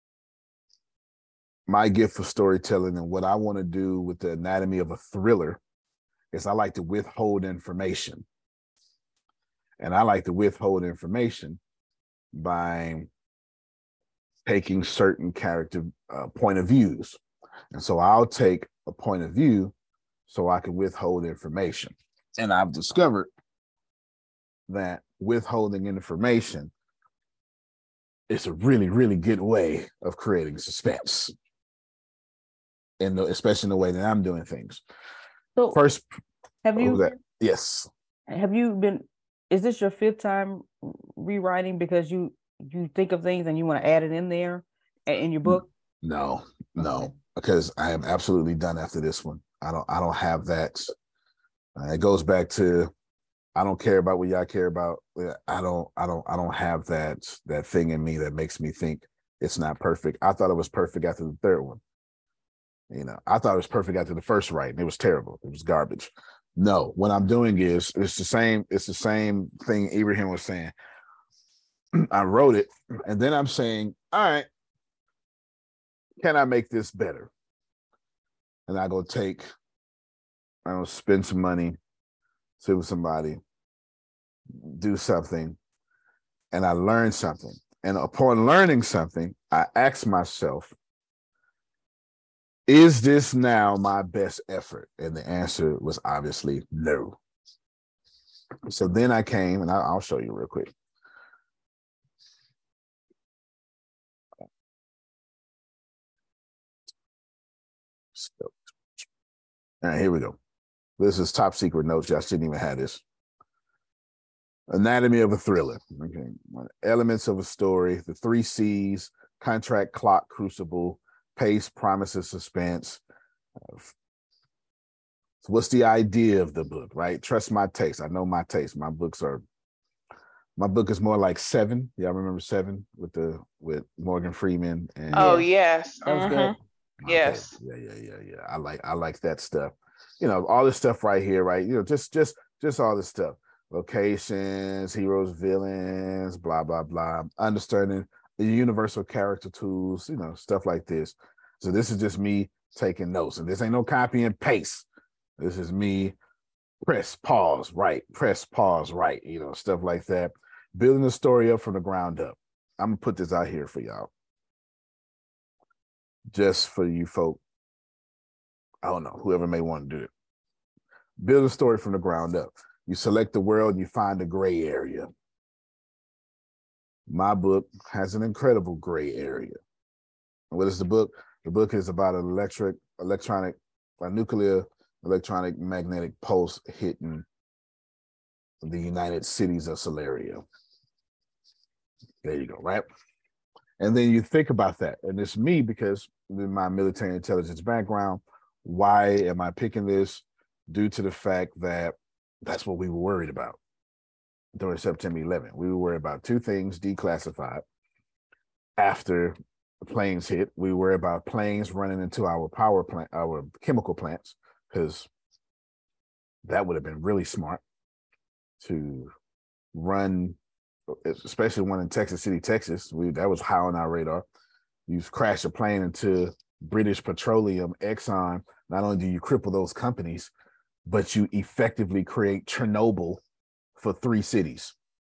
my gift for storytelling and what I want to do with the anatomy of a thriller is I like to withhold information. And I like to withhold information by taking certain character point of views. And so I'll take a point of view so I can withhold information. And I've discovered that withholding information is a really, really good way of creating suspense. Especially in the way that I'm doing things. So Have What was you? that? Yes. Have you been? Is this your fifth time rewriting because you think of things and you want to add it in there in your book? No, because I am absolutely done after this one. I don't have that. It goes back to I don't care about what y'all care about. I don't have that thing in me that makes me think it's not perfect. I thought it was perfect after the third one. You know, I thought it was perfect after the first write, and it was terrible. It was garbage. No, what I'm doing is it's the same thing Ibrahim was saying. I wrote it, and then I'm saying, all right, can I make this better? And I go spend some money, sit with somebody, do something, and I learn something. And upon learning something, I ask myself, is this now my best effort? And the answer was obviously no. So then I came, and I'll show you real quick. All right, here we go. This is top secret notes. Y'all shouldn't even have this. Anatomy of a thriller. Okay. Elements of a story, the 3 C's, contract, clock, crucible, pace, promises, suspense. So what's the idea of the book, right? Trust my taste. I know my taste. My book is more like Seven. Y'all remember Seven with Morgan Freeman and Oh yes. That was good. Yes. Yeah. I like that stuff. You know, all this stuff right here, right? You know, just all this stuff. Locations, heroes, villains, blah, blah, blah. Understanding the universal character tools, you know, stuff like this. So this is just me taking notes. And this ain't no copy and paste. This is me press, pause, right, you know, stuff like that. Building the story up from the ground up. I'm going to put this out here for y'all. Just for you folk. I don't know, whoever may want to do it. Build a story from the ground up. You select the world and you find a gray area. My book has an incredible gray area. What is the book? The book is about a nuclear electronic magnetic pulse hitting the United Cities of Solaria. There you go, right? And then you think about that. And it's me because in my military intelligence background, why am I picking this? Due to the fact that that's what we were worried about during September 11th. We were worried about 2 things declassified after the planes hit. We were worried about planes running into our power plant, our chemical plants, because that would have been really smart to run, especially one in Texas City, Texas. That was high on our radar. You crash a plane into British Petroleum, Exxon. Not only do you cripple those companies, but you effectively create Chernobyl for 3 cities.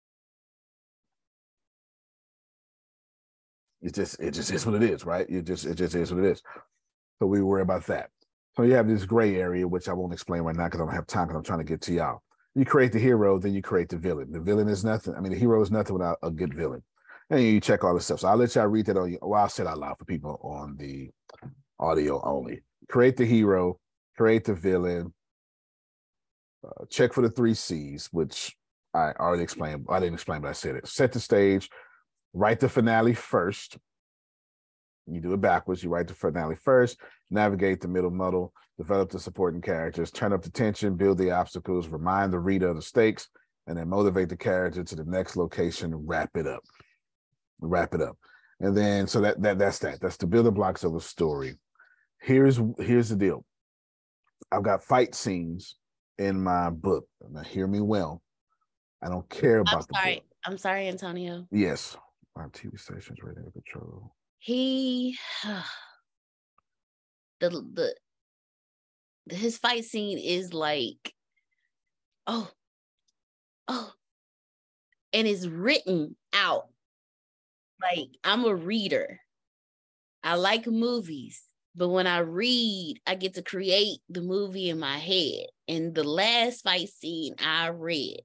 It just is what it is, right? It just is what it is. So we worry about that. So you have this gray area, which I won't explain right now because I don't have time, because I'm trying to get to y'all. You create the hero, then you create the villain. The villain is nothing. I mean, the hero is nothing without a good villain. And you check all this stuff. So I'll let y'all read that on you. Well, I'll say it out loud for people on the audio only. Create the hero, create the villain, check for the 3 C's, which I already explained. I didn't explain, but I said it. Set the stage, write the finale first. You do it backwards. You write the finale first, navigate the middle muddle, develop the supporting characters, turn up the tension, build the obstacles, remind the reader of the stakes, and then motivate the character to the next location and wrap it up. And then, so that's the building blocks of a story. Here's the deal. I've got fight scenes in my book. Now, hear me well. I don't care about the book. I'm sorry, Antonio. Yes. Our TV stations ready to control. His fight scene is like, and it's written out. Like, I'm a reader. I like movies, but when I read, I get to create the movie in my head. And the last fight scene I read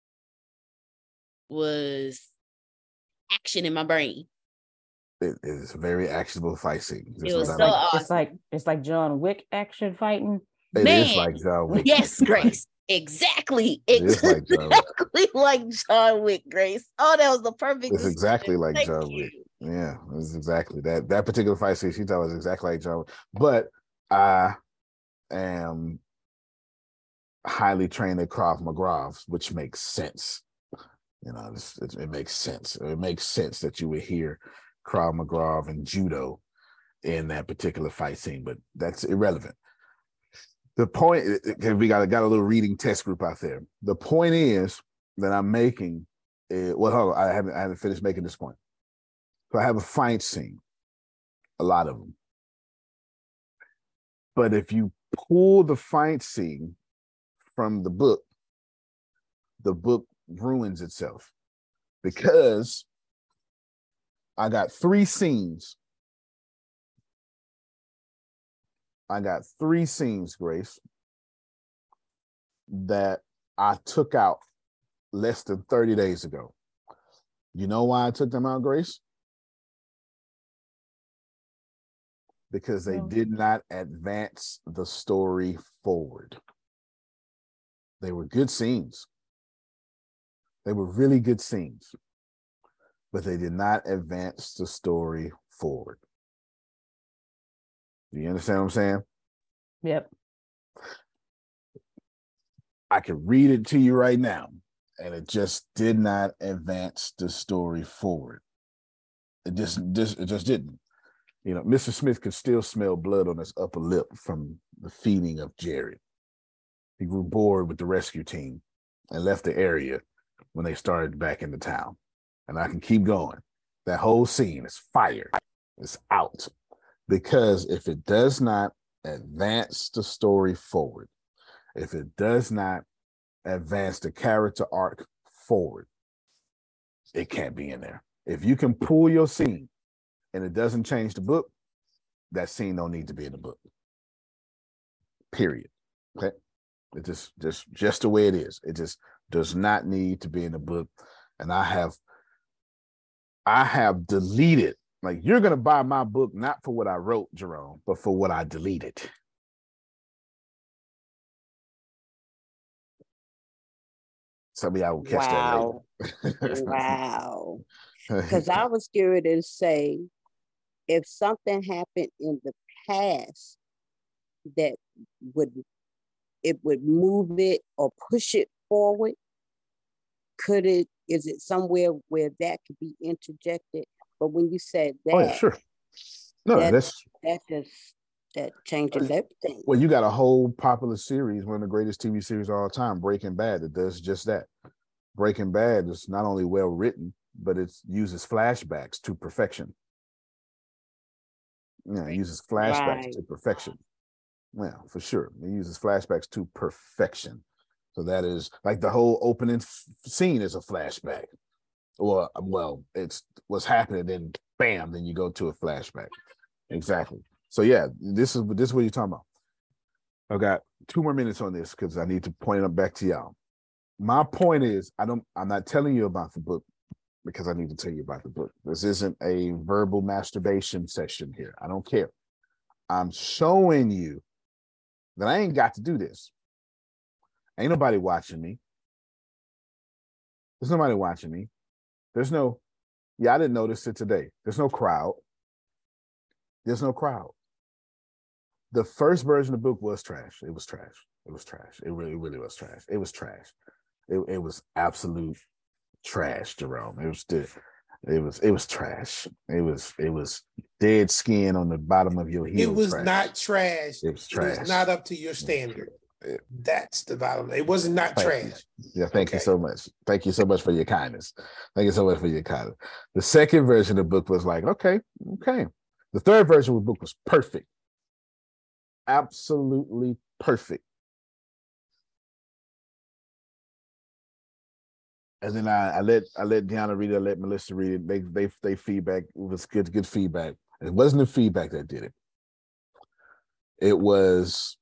was action in my brain. It is a very actionable fight scene. It was so awesome. It's like John Wick action fighting. It is like John Wick. Yes, Grace. Exactly. It is like John Wick. Exactly like John Wick, Grace. Oh, that was the perfect It's exactly like Thank John you. Wick. Yeah, it's exactly that. That particular fight scene she thought was exactly like John Wick. But I am highly trained at Krav Maga, which makes sense. You know, it makes sense. It makes sense that you would hear Krav Maga and judo in that particular fight scene, but that's irrelevant. The point, we got a little reading test group out there. The point is that I'm making, hold on, I haven't finished making this point. So I have a fight scene, a lot of them. But if you pull the fight scene from the book ruins itself, because I got 3 scenes. I got 3 scenes, Grace, that I took out less than 30 days ago. You know why I took them out, Grace? Because they did not advance the story forward. They were good scenes. They were really good scenes, but they did not advance the story forward. Do you understand what I'm saying? Yep. I can read it to you right now, and it just did not advance the story forward. It just didn't. You know, Mr. Smith could still smell blood on his upper lip from the feeding of Jared. He grew bored with the rescue team and left the area when they started back into town. And I can keep going. That whole scene is fire. It's out. Because if it does not advance the story forward, if it does not advance the character arc forward, it can't be in there. If you can pull your scene and it doesn't change the book, that scene don't need to be in the book. Period. Okay? It just the way it is. It just does not need to be in the book. And I have deleted. Like, you're gonna buy my book not for what I wrote, Jerome, but for what I deleted. Some of y'all will catch that later. Wow. Because I was scared to say, if something happened in the past that would move it or push it forward, is it somewhere where that could be interjected? But when you said that, oh yeah, sure. No, that changes everything. Well, you got a whole popular series, one of the greatest TV series of all time, Breaking Bad, that does just that. Breaking Bad is not only well written, but it uses flashbacks to perfection. Yeah, it uses flashbacks to perfection. Yeah, for sure. It uses flashbacks to perfection. So that is like the whole opening scene is a flashback. Or, well, it's what's happening, then bam, then you go to a flashback. Exactly. So yeah, this is what you're talking about. I've got 2 more minutes on this because I need to point it back to y'all. My point is, I'm not telling you about the book because I need to tell you about the book. This isn't a verbal masturbation session here. I don't care. I'm showing you that I ain't got to do this. Ain't nobody watching me. There's nobody watching me. There's no, I didn't notice it today. There's no crowd. There's no crowd. The first version of the book was trash. It was trash. It was trash. It really, really was trash. It was trash. It was absolute trash, Jerome. It was trash. It was dead skin on the bottom of your heel. It was trash. not trash. It was trash. It was not up to your standard. That's the bottom. It was not trash. Yeah, thank you so much. Thank you so much for your kindness. Thank you so much for your kindness. The second version of the book was like, okay. The third version of the book was perfect. Absolutely perfect. And then I let Deanna read it, I let Melissa read it. They feedback. It was good feedback. It wasn't the feedback that did it. It was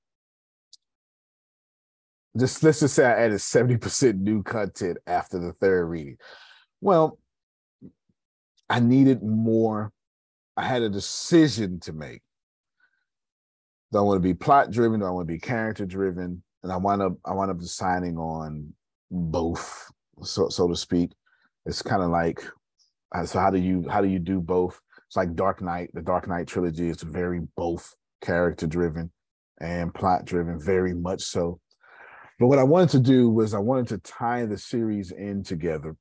let's just say I added 70% new content after the third reading. Well, I needed more. I had a decision to make. Do I want to be plot driven? Do I want to be character driven? And I wind up deciding on both, so to speak. It's kind of like, so how do you do both? It's like Dark Knight. The Dark Knight trilogy is very both character driven and plot driven, very much so. But what I wanted to do was I wanted to tie the series in together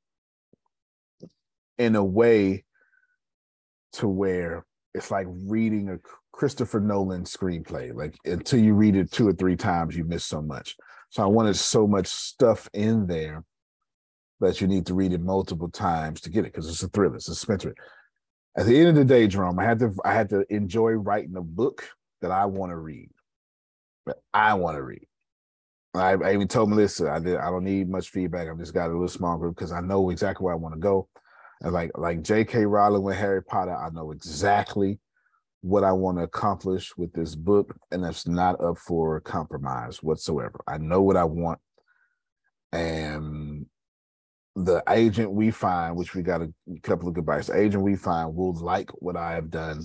in a way to where it's like reading a Christopher Nolan screenplay. Like until you read it 2 or 3 times, you miss so much. So I wanted so much stuff in there that you need to read it multiple times to get it, because it's a thriller, it's a suspense. At the end of the day, Jerome, I had to enjoy writing a book that I want to read. I even told Melissa I don't need much feedback. I've just got a little small group because I know exactly where I want to go. And like J.K. Rowling with Harry Potter, I know exactly what I want to accomplish with this book, and that's not up for compromise whatsoever. I know what I want, and the agent we find, which we got a couple of goodbyes, the agent we find will like what I have done,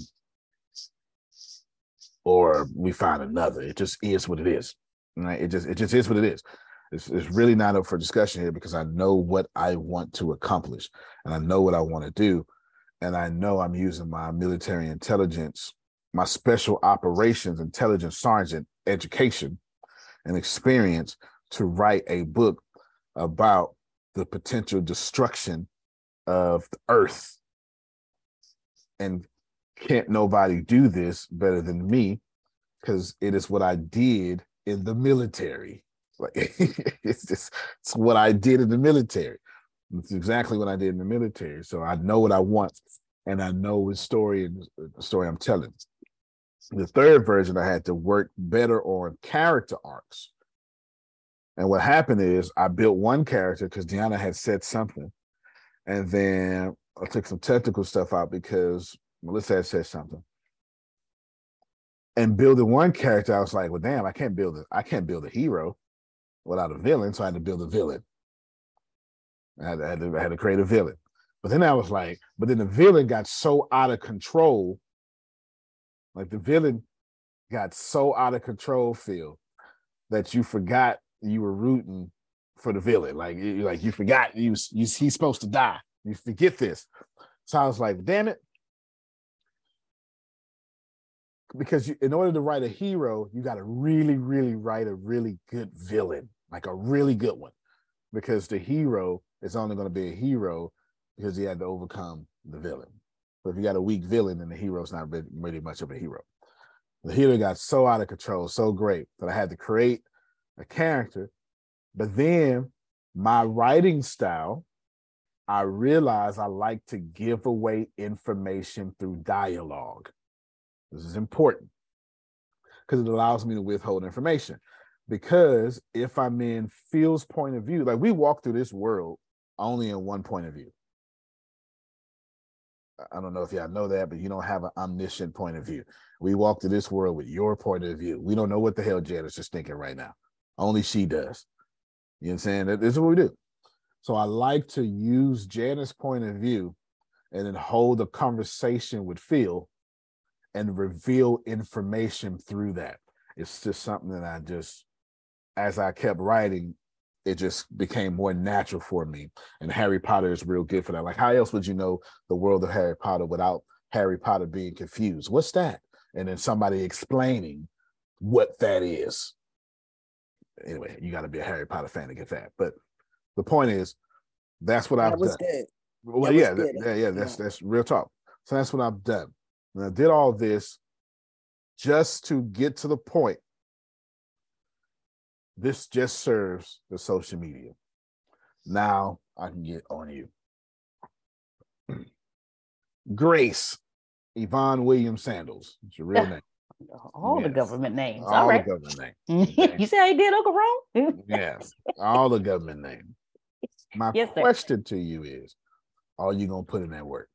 or we find another. It just is what it is. Right? It just is what it is. It's really not up for discussion here, because I know what I want to accomplish, and I know what I want to do, and I know I'm using my military intelligence, my special operations intelligence sergeant education and experience to write a book about the potential destruction of the earth. And can't nobody do this better than me, because it is what I did in the military. Like it's what I did in the military. It's exactly what I did in the military. So I know what I want, and I know the story and the story I'm telling. The third version, I had to work better on character arcs. And what happened is I built one character because Deanna had said something. And then I took some technical stuff out because Melissa had said something. And building one character, I was like, well, damn, I can't build a hero without a villain. So I had to build a villain. I had to create a villain. But then I was like, but then the villain got so out of control. Like the villain got so out of control, Phil, that you forgot you were rooting for the villain. Like you forgot he's supposed to die. You forget this. So I was like, damn it. Because in order to write a hero, you got to really, really write a really good villain, like a really good one. Because the hero is only going to be a hero because he had to overcome the villain. But if you got a weak villain, then the hero's not really much of a hero. The hero got so out of control, so great, that I had to create a character. But then my writing style, I realized I like to give away information through dialogue. This is important because it allows me to withhold information. Because if I'm in Phil's point of view, like we walk through this world only in one point of view. I don't know if y'all know that, but you don't have an omniscient point of view. We walk through this world with your point of view. We don't know what the hell Janice is thinking right now. Only she does. You know what I'm saying? This is what we do. So I like to use Janice's point of view and then hold a conversation with Phil and reveal information through that. It's just something that as I kept writing, it just became more natural for me. And Harry Potter is real good for that. Like, how else would you know the world of Harry Potter without Harry Potter being confused? What's that? And then somebody explaining what that is. Anyway, you got to be a Harry Potter fan to get that. But the point is, that's what I've done. Good. Well, yeah, that's real talk. So that's what I've done. And I did all this just to get to the point. This just serves the social media. Now I can get on you. Grace Yvonne Williams Sandals. It's your real name. All the government names. All right. The government names. Okay. You say I did, Uncle Ron? Yes. All the government names. My question to you is, are you going to put in that work?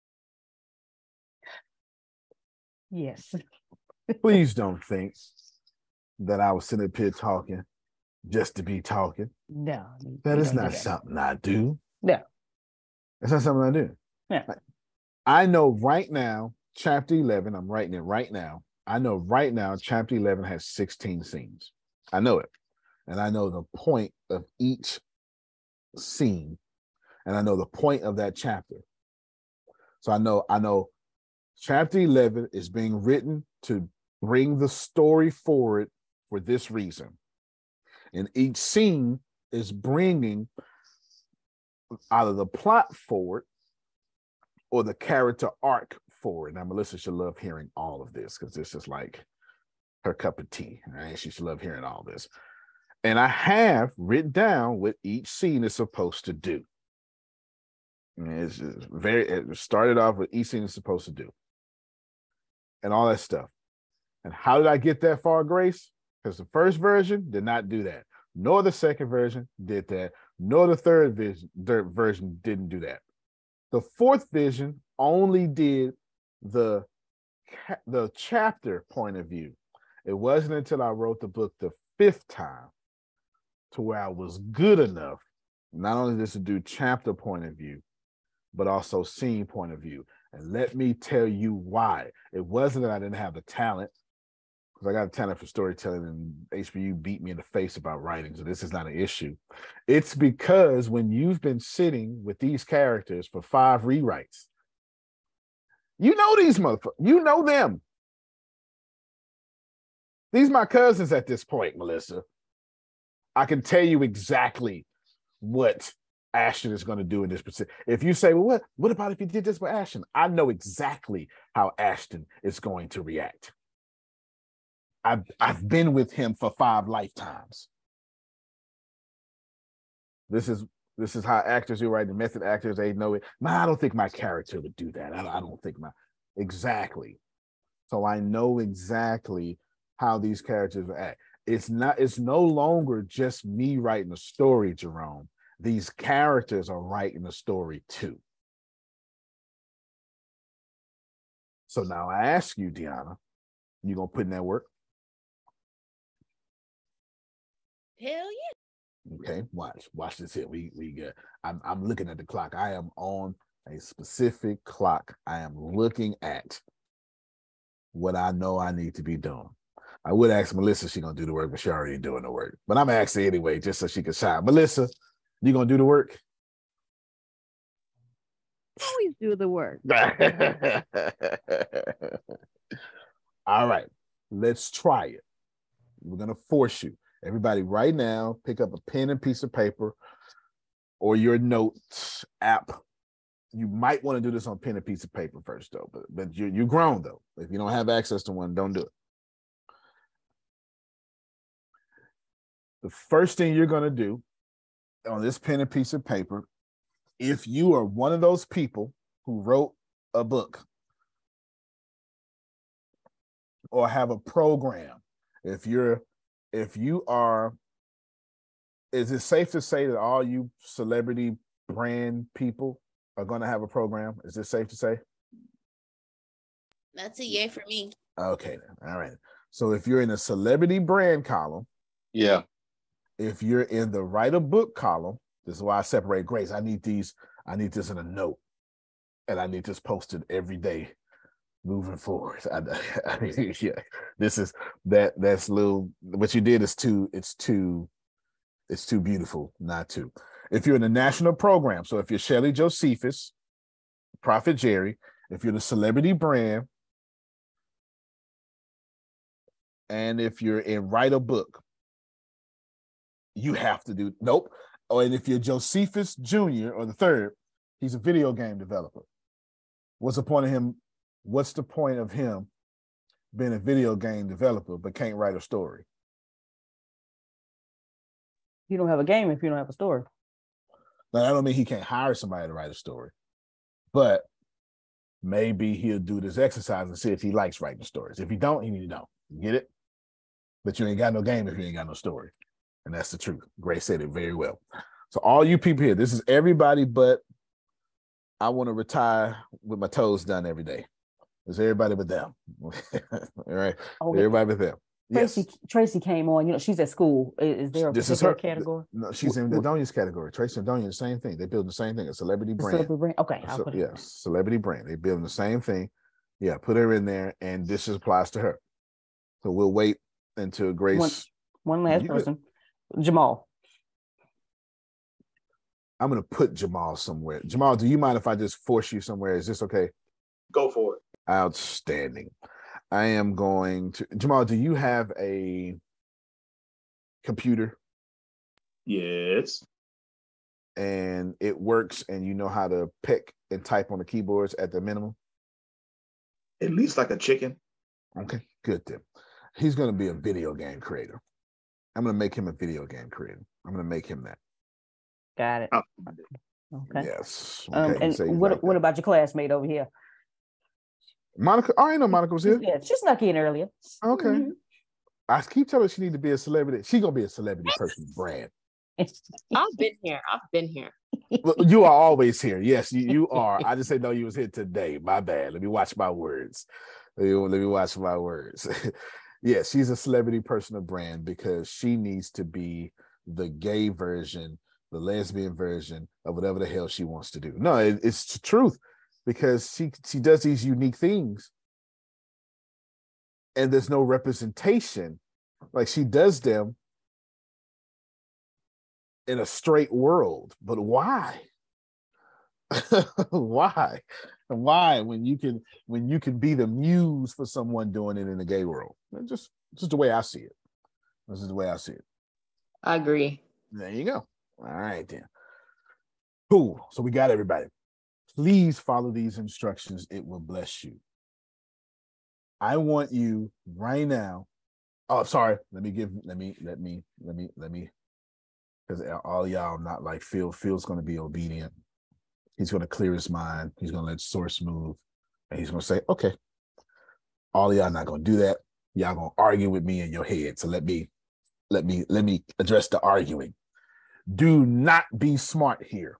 Yes. Please don't think that I was sitting up here talking just to be talking. No. That is not something I do. No. It's not something I do. Yeah. I know right now, chapter 11, I'm writing it right now. I know right now chapter 11 has 16 scenes. I know it. And I know the point of each scene. And I know the point of that chapter. So I know chapter 11 is being written to bring the story forward for this reason. And each scene is bringing either the plot forward or the character arc forward. Now, Melissa should love hearing all of this because this is like her cup of tea, right? She should love hearing all this. And I have written down what each scene is supposed to do. And it started off with each scene is supposed to do and all that stuff. And how did I get that far, Grace? Because the first version did not do that, nor the second version did that, nor the third version didn't do that. The fourth vision only did the chapter point of view. It wasn't until I wrote the book the fifth time to where I was good enough, not only just to do chapter point of view, but also scene point of view. And let me tell you why. It wasn't that I didn't have the talent, because I got a talent for storytelling and HBU beat me in the face about writing, so this is not an issue. It's because when you've been sitting with these characters for 5 rewrites, you know these motherfuckers, you know them. These my cousins at this point, Melissa. I can tell you exactly what Ashton is going to do in this specific. If you say, well, what about if you did this with Ashton? I know exactly how Ashton is going to react. I've been with him for 5 lifetimes. This is how actors who write the method actors, they know it. I don't think my character would do that. I don't think exactly. So I know exactly how these characters act. It's no longer just me writing a story, Jerome. These characters are writing a story too. So now I ask you, Deanna, you gonna put in that work? Hell yeah. Okay, watch this here. We get. I'm looking at the clock. I am on a specific clock. I am looking at what I know I need to be doing. I would ask Melissa if she's gonna do the work, but she's already doing the work. But I'm gonna ask her anyway, just so she can shine. Melissa, you gonna do the work? Always do the work. All right, let's try it. We're gonna force you. Everybody, right now, pick up a pen and piece of paper or your notes app. You might want to do this on pen and piece of paper first, though. But you're grown, though. If you don't have access to one, don't do it. The first thing you're going to do on this pen and piece of paper, if you are one of those people who wrote a book or have a program, if you are, is it safe to say that all you celebrity brand people are going to have a program? Is this safe to say? That's a yay for me. Okay, all right. So if you're in a celebrity brand column, yeah. If you're in the write a book column, this is why I separate Grace. I need this in a note, and I need this posted every day moving forward. I mean, yeah, this is that's little. What you did is it's too beautiful not to. If you're in a national program, so if you're Shelley Josephus, Prophet Jerry, if you're the celebrity brand, and if you're in write a book, you have to do nope. Oh, and if you're Josephus Jr. or the third, he's a video game developer. What's the point of him being a video game developer but can't write a story? You don't have a game if you don't have a story. Now, I don't mean he can't hire somebody to write a story, but maybe he'll do this exercise and see if he likes writing stories. If he don't, he don't. You get it? But you ain't got no game if you ain't got no story. And that's the truth. Grace said it very well. So all you people here, this is everybody, but I want to retire with my toes done every day. It's everybody but them. All right. Okay. Everybody but them. Tracy came on. She's at school. Is there a particular category? No, she's in the Donia's category. Tracy and Donia, the same thing. They build the same thing. A celebrity brand. Celebrity brand. Okay. Celebrity brand. They build the same thing. Yeah, put her in there, and this just applies to her. So we'll wait until Grace. One last person. Jamal. I'm going to put Jamal somewhere. Jamal, do you mind if I just force you somewhere? Is this okay? Go for it. Outstanding. I am going to... Jamal, do you have a computer? Yes. And it works and you know how to pick and type on the keyboards at the minimum? At least like a chicken. Okay, good then. He's going to be a video game creator. I'm going to make him a video game creator. I'm going to make him that. Got it. Oh. Okay. Yes. Okay. And what about your classmate over here? Monica? Oh, I know Monica was here. Yeah, she snuck in earlier. Okay. Mm-hmm. I keep telling her she need to be a celebrity. She's going to be a celebrity person brand. I've been here. Well, you are always here. Yes, you are. I just didn't know you was here today. My bad. Let me watch my words. Let me watch my words. Yes, she's a celebrity personal brand because she needs to be the gay version, the lesbian version of whatever the hell she wants to do. No, it's the truth because she does these unique things and there's no representation. Like she does them in a straight world, but why? Why when you can be the muse for someone doing it in the gay world? Just the way I see it. This is the way I see it. I agree. There you go. All right then. Cool. So we got everybody. Please follow these instructions. It will bless you. I want you right now. Oh, sorry. Let me because all y'all not like Phil's going to be obedient. He's going to clear his mind. He's going to let source move. And he's going to say, okay, all of y'all not going to do that. Y'all going to argue with me in your head. So let me address the arguing. Do not be smart here.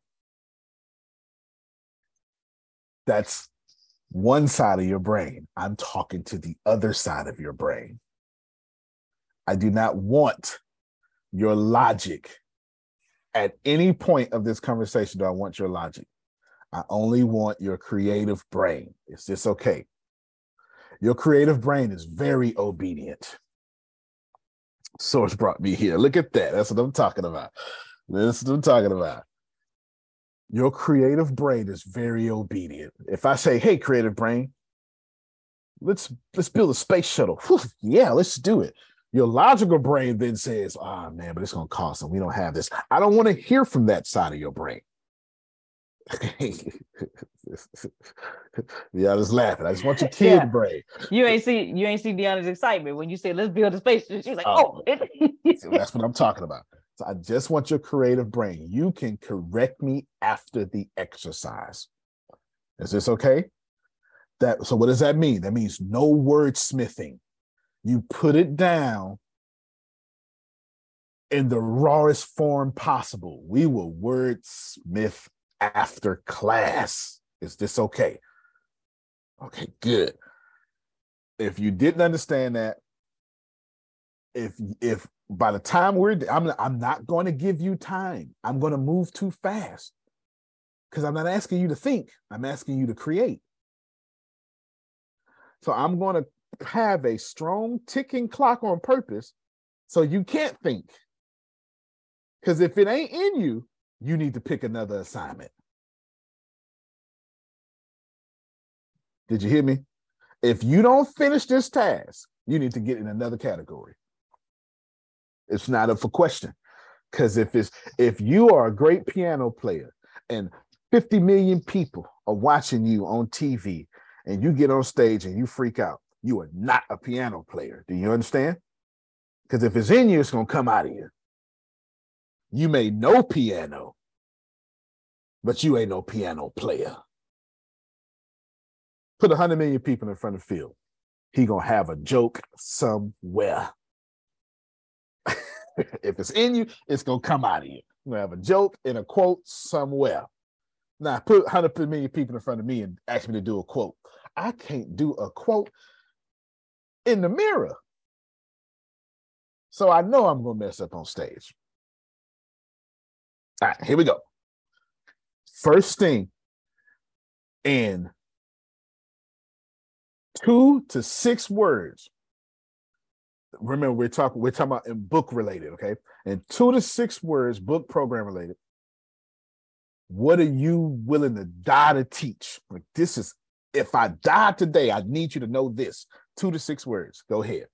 That's one side of your brain. I'm talking to the other side of your brain. I do not want your logic. At any point of this conversation, do I want your logic? I only want your creative brain. Is this okay? Your creative brain is very obedient. Source brought me here. Look at that. That's what I'm talking about. That's what I'm talking about. Your creative brain is very obedient. If I say, hey, creative brain, let's build a space shuttle. Whew, yeah, let's do it. Your logical brain then says, oh, man, but it's going to cost them. We don't have this. I don't want to hear from that side of your brain. Yeah, I was laughing. I just want your kid brain. You ain't see Deanna's excitement when you said, let's build a space. She's like, oh. That's what I'm talking about. So I just want your creative brain. You can correct me after the exercise. Is this okay? So what does that mean? That means no wordsmithing. You put it down in the rawest form possible. We will wordsmith after class. Is this okay? Okay, good. If you didn't understand that, if by the time I'm not going to give you time. I'm going to move too fast because I'm not asking you to think. I'm asking you to create. So I'm going to have a strong ticking clock on purpose so you can't think. Because if it ain't in you, you need to pick another assignment. Did you hear me? If you don't finish this task, you need to get in another category. It's not up for question. Because if you are a great piano player and 50 million people are watching you on TV and you get on stage and you freak out, you are not a piano player. Do you understand? Because if it's in you, it's going to come out of you. You may know piano, but you ain't no piano player. Put 100 million people in front of Phil. He going to have a joke somewhere. If it's in you, it's going to come out of you. You're going to have a joke and a quote somewhere. Now, put 100 million people in front of me and ask me to do a quote. I can't do a quote in the mirror. So I know I'm going to mess up on stage. All right, here we go. First thing, in 2 to 6 words, remember we're talking about in book related, okay? And 2 to 6 words, book program related. What are you willing to die to teach? Like, this is, if I die today, I need you to know this. 2 to 6 words. Go ahead.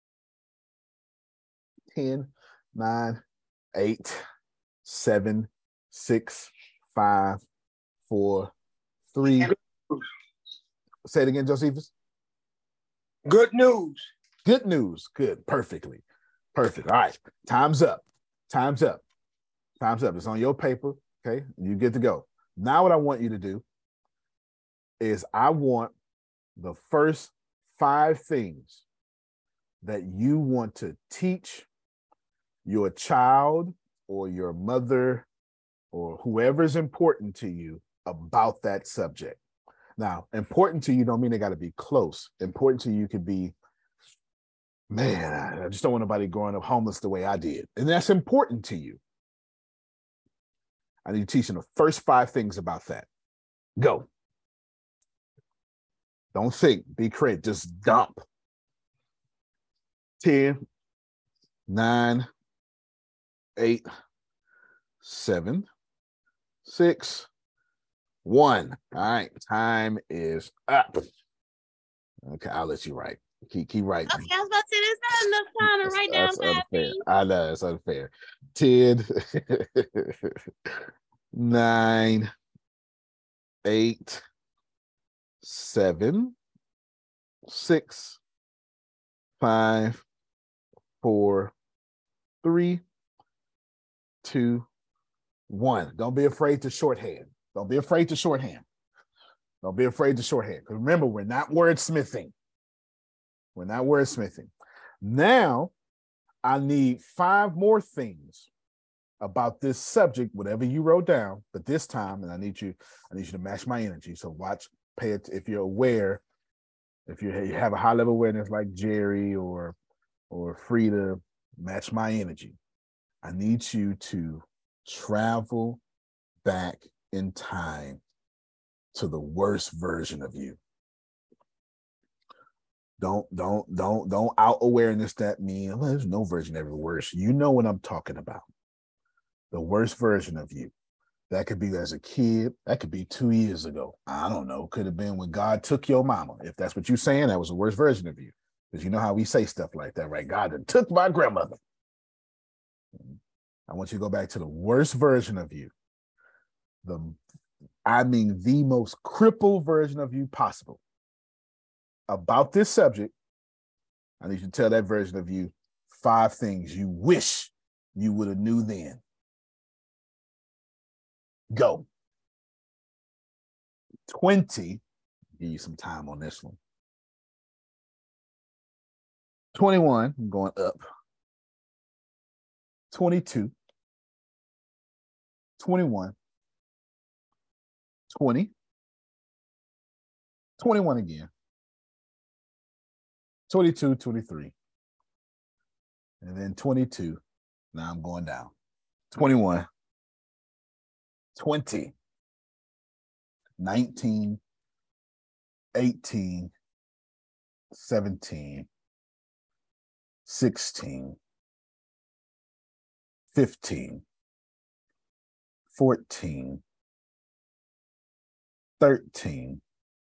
10, 9, 8, 7, 6, 5, 4, 3. Say it again, Josephus. Good news. Good news. Good. Perfectly. Perfect. All right. Time's up. Time's up. Time's up. It's on your paper. Okay. You get to go. Now what I want you to do is I want the first 5 things that you want to teach your child or your mother or whoever's important to you about that subject. Now, important to you don't mean they got to be close. Important to you could be, man, I just don't want nobody growing up homeless the way I did. And that's important to you. I need to teach them the first 5 things about that. Go. Don't think, be creative, just dump. 10, 9, 8, 7, 6, 1. All right, time is up. Okay, I'll let you write. Keep writing. Okay, I was about to say there's not enough time to write down That's 5 unfair. things. I know it's unfair. 10, 9, 8, 7, 6, 5, 4, 3, 2, 1. Don't be afraid to shorthand. Don't be afraid to shorthand. Don't be afraid to shorthand. Because remember, we're not wordsmithing. We're not wordsmithing. Now, I need 5 more things about this subject, whatever you wrote down, but this time, and I need you to match my energy. So watch, pay it if you're aware, if you have a high level awareness like Jerry or Frida, match my energy. I need you to travel back in time to the worst version of you. Don't out awareness that mean, well, there's no version ever worse. You know what I'm talking about. The worst version of you. That could be as a kid. That could be 2 years ago. I don't know. Could have been when God took your mama. If that's what you're saying, that was the worst version of you. Because you know how we say stuff like that, right? God that took my grandmother. I want you to go back to the worst version of you. The most crippled version of you possible. About this subject, I need you to tell that version of you 5 things you wish you would have knew then. Go. 20. Give you some time on this one. 21. I'm going up. 22. 21. 20. 21 again. 22, 23. And then 22. Now I'm going down. 21. 20, 19, 18, 17, 16, 15, 14, 13,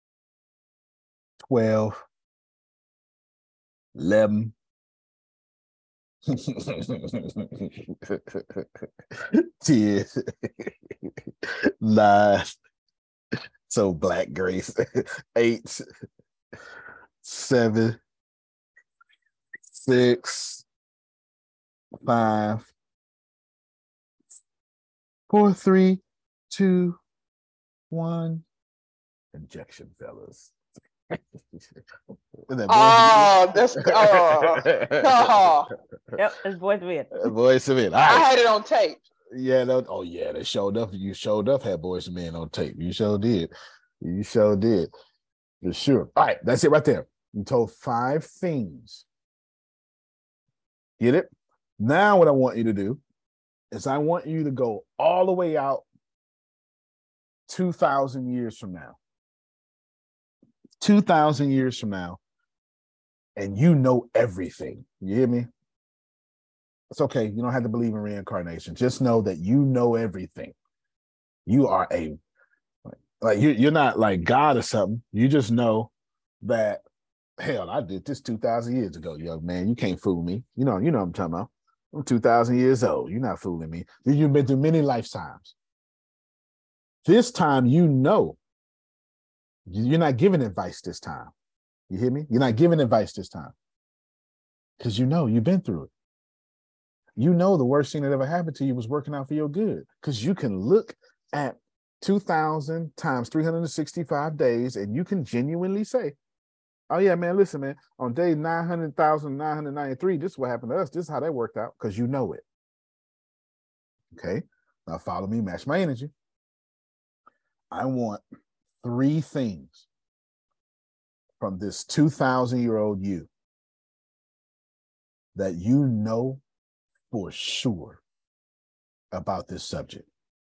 12, 11, 10, 9, so Black Grace, 8, 7, 6, 5, 4, 3, 2, 1. Injection, fellas. That's Yep, it's Boys to Men. Boys to Men. I had it on tape. Yeah, they showed up. You showed up, had Boys to Men on tape. You sure did. You sure did. For sure. All right, that's it right there. You told 5 things. Get it? Now what I want you to do is I want you to go all the way out 2,000 years from now. 2,000 years from now, and you know everything. You hear me? It's okay. You don't have to believe in reincarnation. Just know that you know everything. You are you're not like God or something. You just know that, hell, I did this 2,000 years ago, young man. You can't fool me. You know what I'm talking about. I'm 2,000 years old. You're not fooling me. You've been through many lifetimes. This time, you know. You're not giving advice this time. You hear me? You're not giving advice this time. Because you know, you've been through it. You know the worst thing that ever happened to you was working out for your good. Because you can look at 2,000 times 365 days and you can genuinely say, oh yeah, man, listen, man, on day 900,993, this is what happened to us. This is how that worked out, because you know it. Okay, now follow me, match my energy. I want 3 things from this 2,000-year-old you that you know for sure about this subject.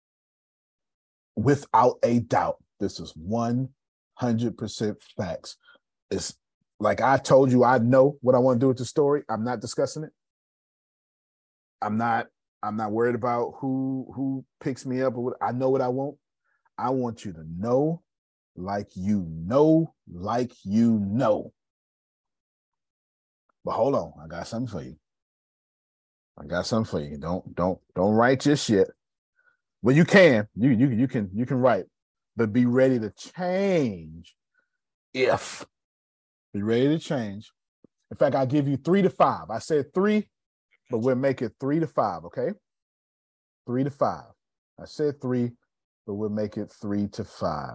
Without a doubt, this is 100% facts. It's like I told you, I know what I want to do with the story. I'm not discussing it. I'm not worried about who picks me up or what. I know what I want. I want you to know like you know, like you know. But hold on, I got something for you. Don't write just yet. Well, you can. You can write, but be ready to change if. Be ready to change. In fact, I'll give you 3 to 5. I said 3, but we'll make it 3 to 5, okay? 3 to 5. I said 3, but we'll make it 3 to 5.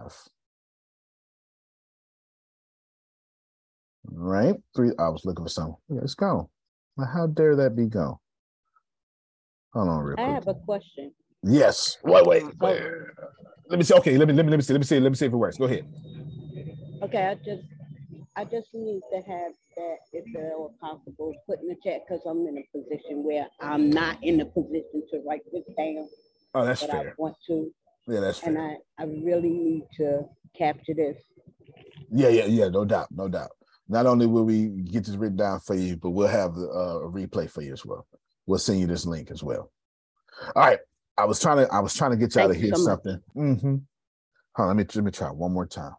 All right? 3. I was looking for something. Let's go. Now, how dare that be go? Hold on, real quick. I have a question. Yes. Wait. Let me see. Okay, let me see if it works. Go ahead. Okay, I just need to have that, if it were possible, put in the chat, because I'm in a position where I'm not in a position to write this down. Oh, that's but fair. I want to. Yeah, that's fair. And I really need to capture this. Yeah, no doubt. Not only will we get this written down for you, but we'll have a replay for you as well. We'll send you this link as well. All right. I was trying to get y'all to hear something. Mm-hmm. Hold on, let me try one more time.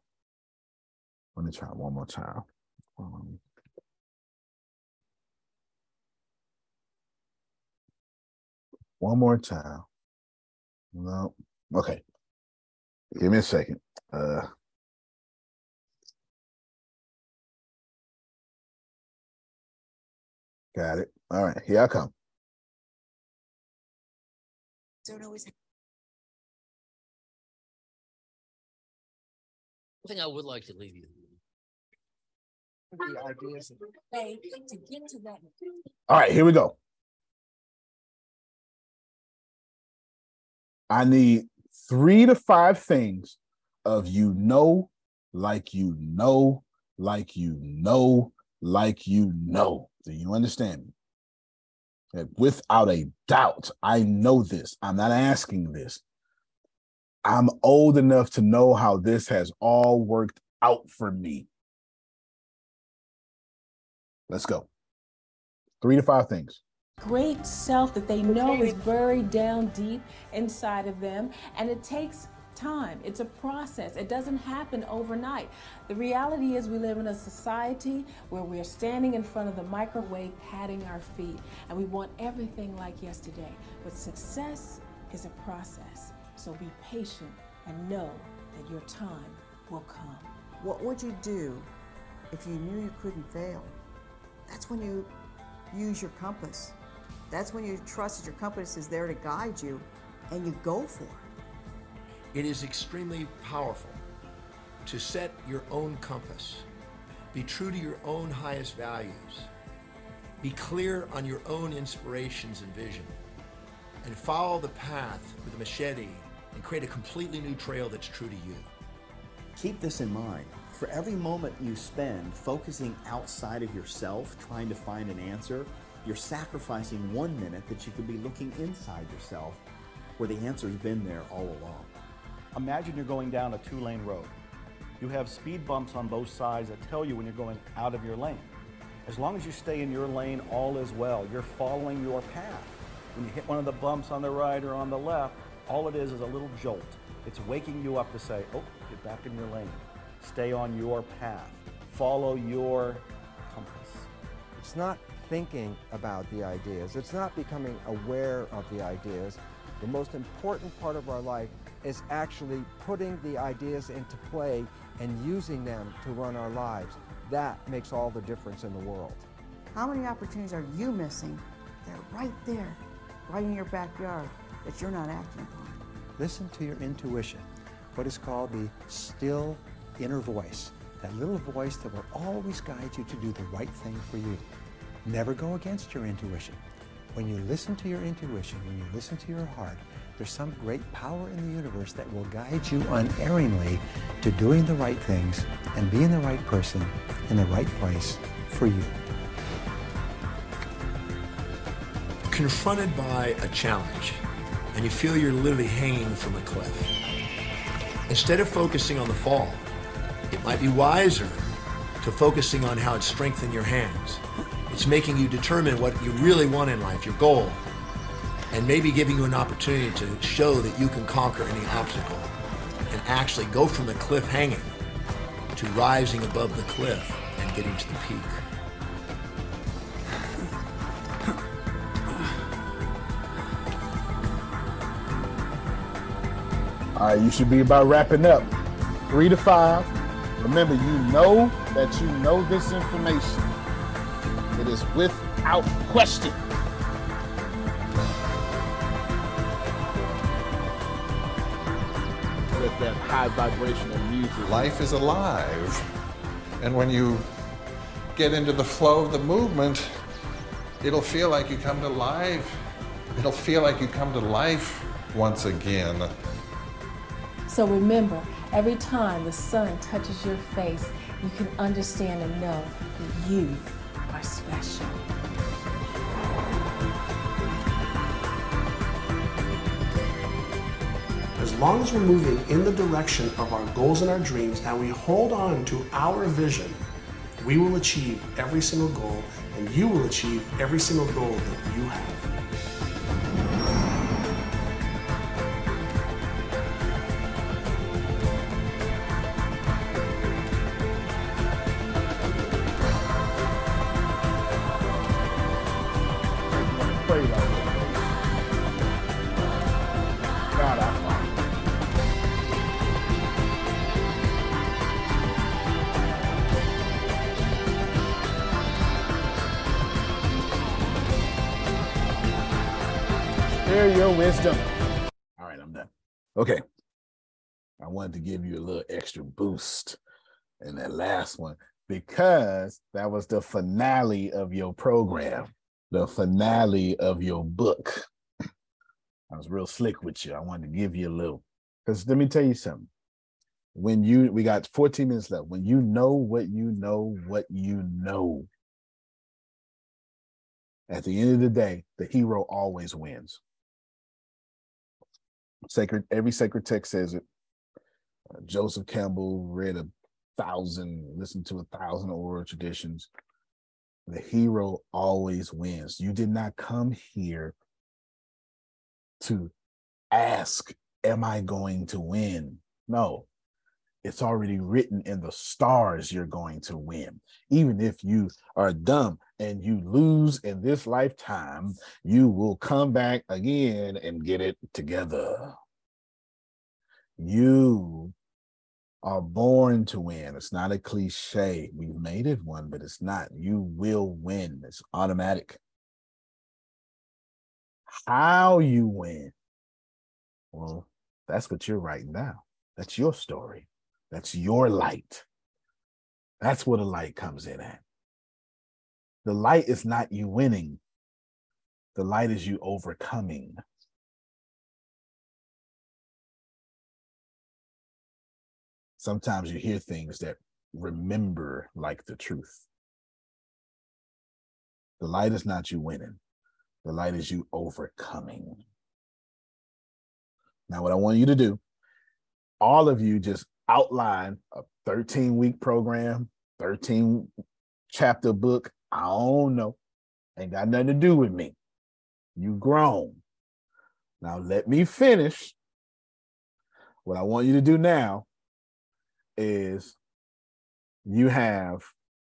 One more time. No. Okay. Give me a second. Got it. All right, here I come. One thing I would like to leave you. All right, here we go. I need 3 to 5 things of you know, like you know, like you know, like you know. Do you understand me? That without a doubt, I know this. I'm not asking this. I'm old enough to know how this has all worked out for me. Let's go. 3 to 5 things. Great self that they know is buried down deep inside of them, and it takes time. It's a process. It doesn't happen overnight. The reality is we live in a society where we're standing in front of the microwave patting our feet, and we want everything like yesterday. But success is a process. So be patient and know that your time will come. What would you do if you knew you couldn't fail? That's when you use your compass. That's when you trust that your compass is there to guide you, and you go for it. It is extremely powerful to set your own compass. Be true to your own highest values. Be clear on your own inspirations and vision. And follow the path with a machete and create a completely new trail that's true to you. Keep this in mind. For every moment you spend focusing outside of yourself, trying to find an answer, you're sacrificing 1 minute that you could be looking inside yourself, where the answer's been there all along. Imagine you're going down a 2-lane road. You have speed bumps on both sides that tell you when you're going out of your lane. As long as you stay in your lane, all is well. You're following your path. When you hit one of the bumps on the right or on the left, all it is a little jolt. It's waking you up to say, oh, get back in your lane. Stay on your path. Follow your compass. It's not thinking about the ideas. It's not becoming aware of the ideas. The most important part of our life is actually putting the ideas into play and using them to run our lives. That makes all the difference in the world. How many opportunities are you missing? They're right there, right in your backyard, that you're not acting upon. Listen to your intuition, what is called the still inner voice, that little voice that will always guide you to do the right thing for you. Never go against your intuition. When you listen to your intuition, when you listen to your heart, there's some great power in the universe that will guide you unerringly to doing the right things and being the right person in the right place for you. Confronted by a challenge, and you feel you're literally hanging from a cliff. Instead of focusing on the fall, it might be wiser to focusing on how it's strengthened your hands. It's making you determine what you really want in life, your goal, and maybe giving you an opportunity to show that you can conquer any obstacle and actually go from the cliff hanging to rising above the cliff and getting to the peak. All right, you should be about wrapping up. 3 to 5. Remember, you know that you know this information. It is without question. With that high vibrational music. Life is alive. And when you get into the flow of the movement, it'll feel like you come to life. It'll feel like you come to life once again. So remember, every time the sun touches your face, you can understand and know that you are special. As long as we're moving in the direction of our goals and our dreams and we hold on to our vision, we will achieve every single goal and you will achieve every single goal that you have. Share your wisdom. All right, I'm done. Okay. I wanted to give you a little extra boost in that last one because that was the finale of your program, the finale of your book. I was real slick with you. I wanted to give you a little, because let me tell you something. We got 14 minutes left. When you know what you know, at the end of the day, the hero always wins. Every sacred text says it. Joseph Campbell read 1,000, listened to 1,000 oral traditions. The hero always wins. You did not come here to ask, am I going to win? No, it's already written in the stars you're going to win. Even if you are dumb and you lose in this lifetime, you will come back again and get it together. You are born to win. It's not a cliche. We've made it one, but it's not. You will win. It's automatic. How you win? Well, that's what you're writing down. That's your story. That's your light. That's where the light comes in at. The light is not you winning. The light is you overcoming. Sometimes you hear things that remember like the truth. The light is not you winning. The light is you overcoming. Now, what I want you to do, all of you just outline a 13-week program, 13-chapter book, I don't know. Ain't got nothing to do with me. You grown. Now let me finish. What I want you to do now is you have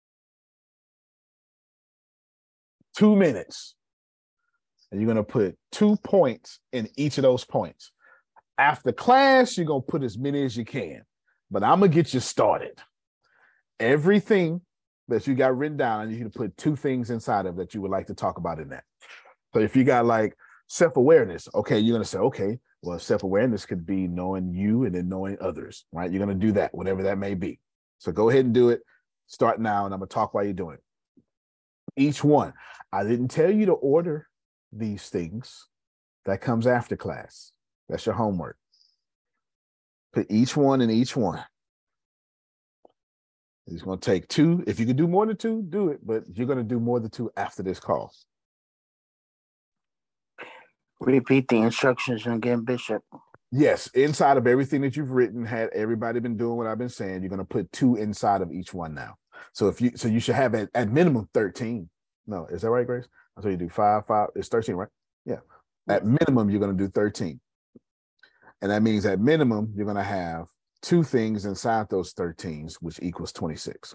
2 minutes. And you're going to put 2 points in each of those points. After class, you're going to put as many as you can. But I'm going to get you started. Everything that you got written down, I need you to put 2 things inside of that you would like to talk about in that. So if you got like self-awareness, okay, you're going to say, okay, well, self-awareness could be knowing you and then knowing others, right? You're going to do that, whatever that may be. So go ahead and do it. Start now, and I'm going to talk while you're doing it. Each one. I didn't tell you to order these things. That comes after class. That's your homework. Put each one in each one. It's going to take 2. If you can do more than 2, do it, but you're going to do more than 2 after this call. Repeat the instructions again, Bishop. Yes, inside of everything that you've written, had everybody been doing what I've been saying, you're going to put 2 inside of each one now. So you should have at minimum 13. No, is that right, Grace? So you do 5, it's 13, right? Yeah. At minimum, you're going to do 13. And that means at minimum, you're going to have 2 things inside those 13s, which equals 26.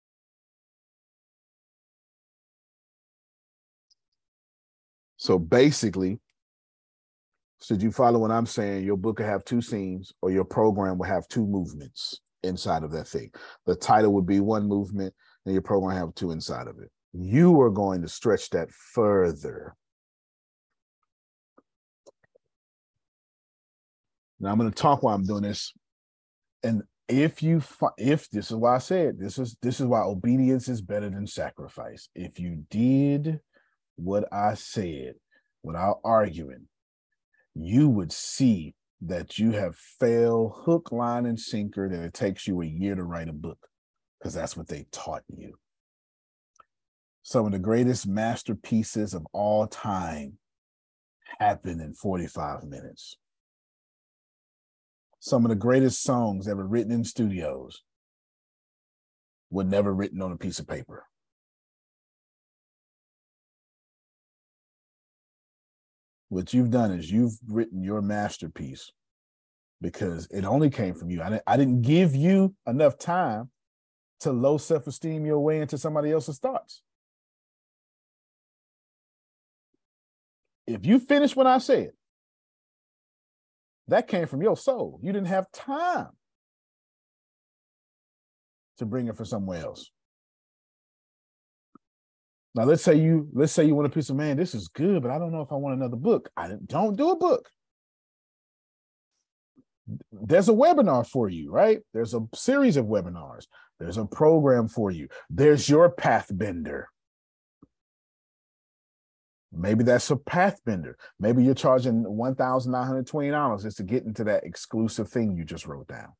So basically, should you follow what I'm saying, your book will have 2 scenes, or your program will have 2 movements inside of that thing. The title would be 1 movement, and your program will have 2 inside of it. You are going to stretch that further. Now I'm going to talk while I'm doing this. And if this is why I said, this is why obedience is better than sacrifice. If you did what I said without arguing, you would see that you have failed hook, line, and sinker, that it takes you a year to write a book, because that's what they taught you. Some of the greatest masterpieces of all time happen in 45 minutes. Some of the greatest songs ever written in studios were never written on a piece of paper. What you've done is you've written your masterpiece because it only came from you. I didn't give you enough time to low self-esteem your way into somebody else's thoughts. If you finish what I said, that came from your soul. You didn't have time to bring it from somewhere else. Now, let's say you want a piece of, man, this is good, but I don't know if I want another book. Don't do a book. There's a webinar for you, right? There's a series of webinars. There's a program for you. There's your path bender. Maybe that's a path bender. Maybe you're charging $1,920 just to get into that exclusive thing you just wrote down.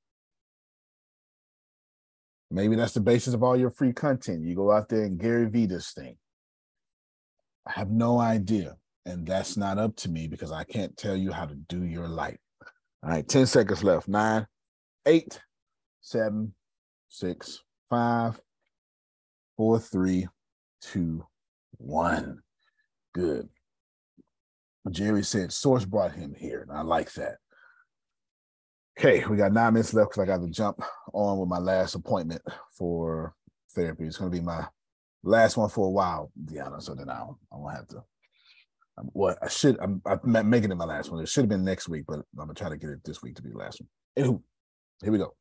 Maybe that's the basis of all your free content. You go out there and Gary Vee this thing. I have no idea. And that's not up to me because I can't tell you how to do your life. All right, 10 seconds left. 9, 8, 7, 6, 5, 4, 3, 2, 1. Good. Jerry said Source brought him here, and I like that. Okay, we got 9 minutes left because I got to jump on with my last appointment for therapy. It's going to be my last one for a while, Deanna, so then I won't have to. I'm making it my last one. It should have been next week, but I'm going to try to get it this week to be the last one. Anywho, here we go.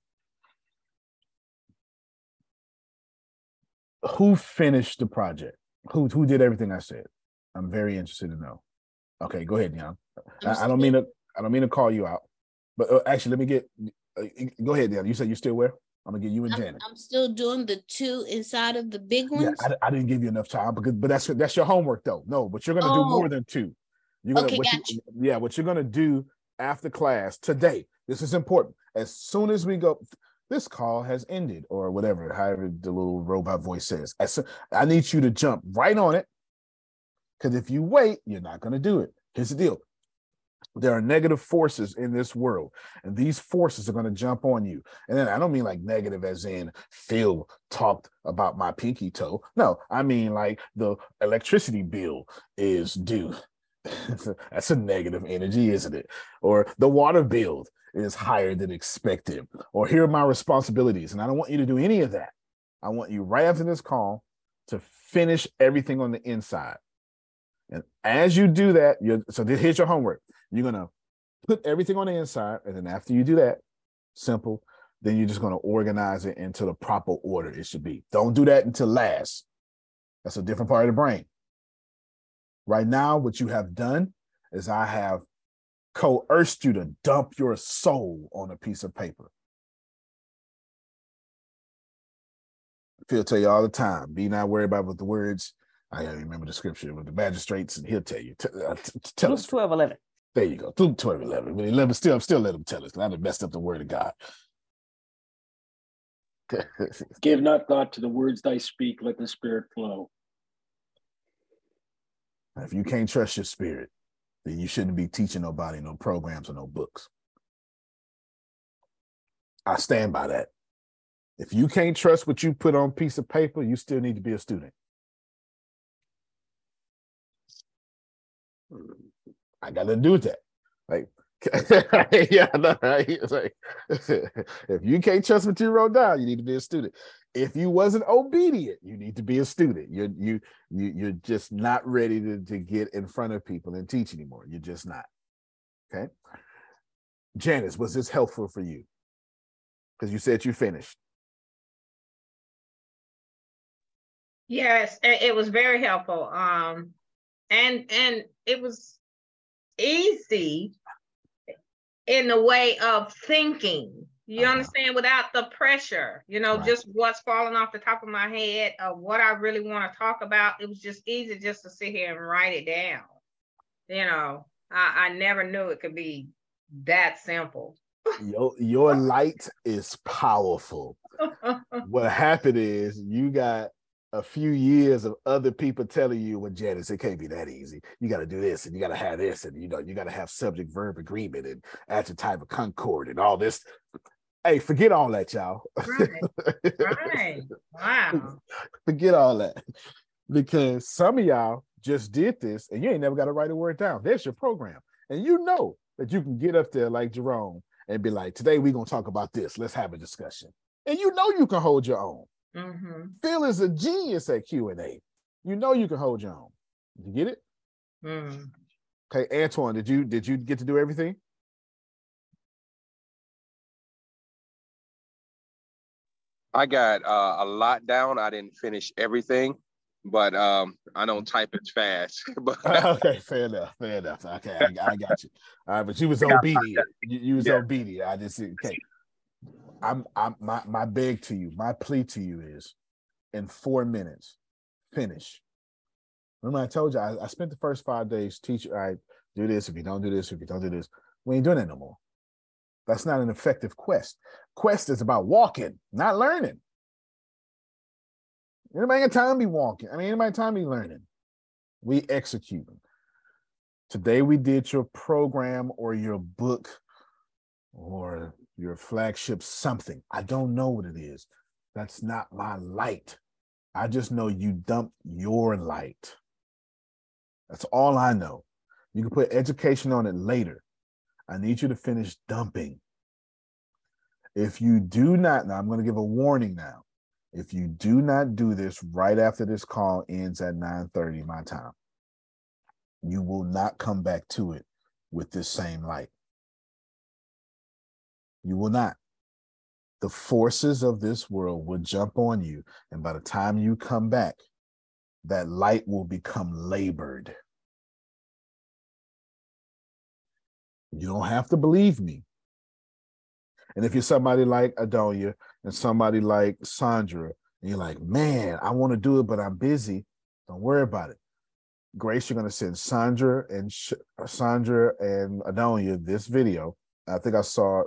Who finished the project? Who did everything I said? I'm very interested to know. Okay, go ahead, Deanna. I don't mean to call you out, but actually, let me get. Go ahead, Deanna. You said you're still where? I'm gonna get you and Janet. I'm still doing the 2 inside of the big ones. Yeah, I didn't give you enough time, but that's your homework though. No, but you're gonna do more than 2. What you're gonna do after class today. This is important. As soon as we go, this call has ended, or whatever, however the little robot voice says. I need you to jump right on it. Because if you wait, you're not going to do it. Here's the deal. There are negative forces in this world, and these forces are going to jump on you. And then I don't mean like negative as in Phil talked about my pinky toe. No, I mean like the electricity bill is due. That's a negative energy, isn't it? Or the water bill is higher than expected. Or here are my responsibilities. And I don't want you to do any of that. I want you right after this call to finish everything on the inside. And as you do that, here's your homework. You're going to put everything on the inside. And then after you do that, simple, then you're just going to organize it into the proper order it should be. Don't do that until last. That's a different part of the brain. Right now, what you have done is I have coerced you to dump your soul on a piece of paper. Phil tell you all the time, be not worried about what the words. I gotta remember the scripture with the magistrates, and he'll tell you. Tell us. 12:11. There you go. 12:11. But 11 still let him tell us, because I done messed up the word of God. Give not thought to the words thy speak, let the spirit flow. If you can't trust your spirit, then you shouldn't be teaching nobody no programs or no books. I stand by that. If you can't trust what you put on a piece of paper, you still need to be a student. I got nothing to do with that. Like, yeah, I know, right? It's like, if you can't trust what you wrote down, you need to be a student. If you wasn't obedient, you need to be a student. You're just not ready to get in front of people and teach anymore. You're just not. Okay. Janice, was this helpful for you? Because you said you finished. Yes, it was very helpful. And it was easy in the way of thinking. You understand, without the pressure, right. Just what's falling off the top of my head of what I really want to talk about. It was just easy just to sit here and write it down. I never knew it could be that simple. Your light is powerful. What happened is you got a few years of other people telling you, well, Janice, it can't be that easy. You got to do this, and you got to have this, and you got to have subject-verb agreement and adjective concord and all this. Hey, forget all that, y'all. Right. Wow. Forget all that. Because some of y'all just did this, and you ain't never got to write a word down. There's your program. And you know that you can get up there like Jerome and be like, today we're going to talk about this. Let's have a discussion. And you know you can hold your own. Mm-hmm. Phil is a genius at Q&A. You know you can hold your own. Did you get it? Mm. Okay, Antoine, did you get to do everything? I got a lot down. I didn't finish everything, but I don't type as fast. But okay, fair enough. Okay, I got you. All right, but you was obedient. You was obedient. I just okay. My beg to you, my plea to you is, in 4 minutes, finish. Remember I told you I spent the first 5 days teaching. All right, do this. If you don't do this, we ain't doing that no more. That's not an effective quest. Quest is about walking, not learning. Anybody got time to be walking? Anybody time to be learning? We executing. Today we did your program or your book or your flagship something. I don't know what it is. That's not my light. I just know you dumped your light. That's all I know. You can put education on it later. I need you to finish dumping. If you do not, now I'm going to give a warning now. If you do not do this right after this call ends at 9:30 my time, you will not come back to it with this same light. You will not. The forces of this world will jump on you, and by the time you come back, that light will become labored. You don't have to believe me. And if you're somebody like Adonia and somebody like Sandra, and you're like, man, I want to do it, but I'm busy, don't worry about it. Grace, you're going to send Sandra and Adonia this video. I think I saw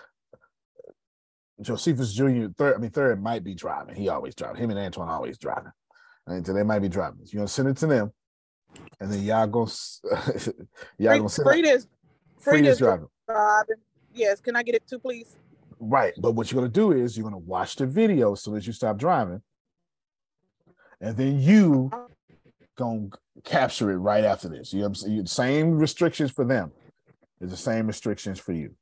Josephus Jr. Third might be driving. He always driving. Him and Antoine always driving. And so they might be driving. You're going to send it to them. And then y'all gonna send Free this. Freeness driving. Yes, can I get it too, please? Right, but what you're gonna do is you're gonna watch the video as soon as you stop driving, and then you gonna capture it right after this. You know what I'm saying? Same restrictions for them. It's the same restrictions for you.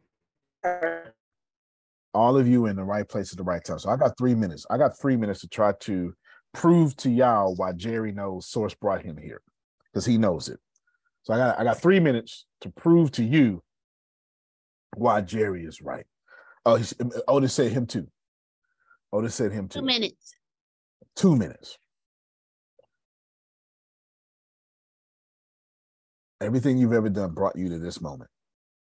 All of you in the right place at the right time. So I got 3 minutes. I got 3 minutes to try to prove to y'all why Jerry knows Source brought him here, because he knows it. So I got 3 minutes to prove to you why Jerry is right. Oh, Otis said him too. Otis said him too. 2 minutes. 2 minutes. Everything you've ever done brought you to this moment.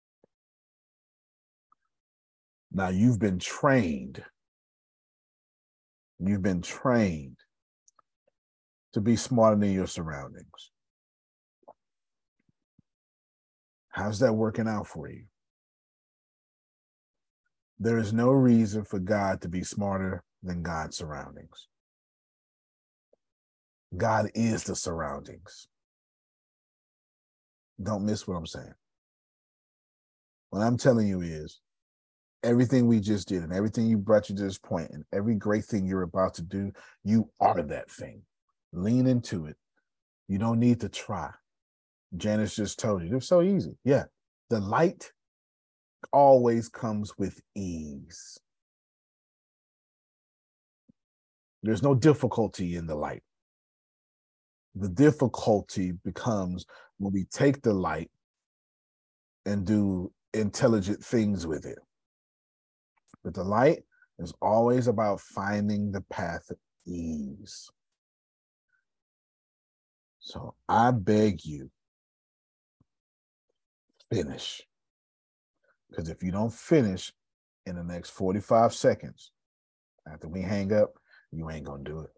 Now you've been trained. You've been trained to be smarter than your surroundings. How's that working out for you? There is no reason for God to be smarter than God's surroundings. God is the surroundings. Don't miss what I'm saying. What I'm telling you is everything we just did and everything you brought you to this point and every great thing you're about to do, you are that thing. Lean into it. You don't need to try. Janice just told you, it's so easy. Yeah, the light always comes with ease. There's no difficulty in the light. The difficulty becomes when we take the light and do intelligent things with it. But the light is always about finding the path of ease. So I beg you, finish. Because if you don't finish in the next 45 seconds, after we hang up, you ain't going to do it.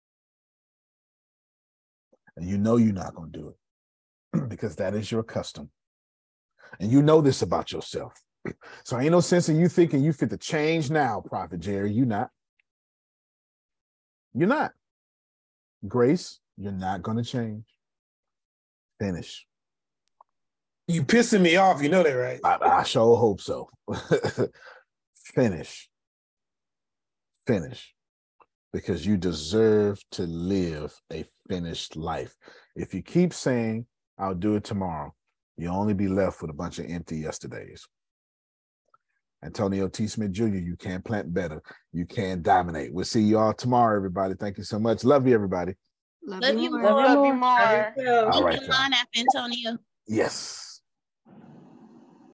And you know you're not going to do it because that is your custom. And you know this about yourself. So ain't no sense in you thinking you fit to change now, Prophet Jerry. You're not. You're not. Grace, you're not going to change. Finish. You pissing me off. You know that, right? I sure hope so. Finish. Finish. Because you deserve to live a finished life. If you keep saying, I'll do it tomorrow, you'll only be left with a bunch of empty yesterdays. Antonio T. Smith Jr., you can plant better. You can dominate. We'll see you all tomorrow, everybody. Thank you so much. Love you, everybody. Love you more. Love you more. All right, Link in line app, Antonio. Yes.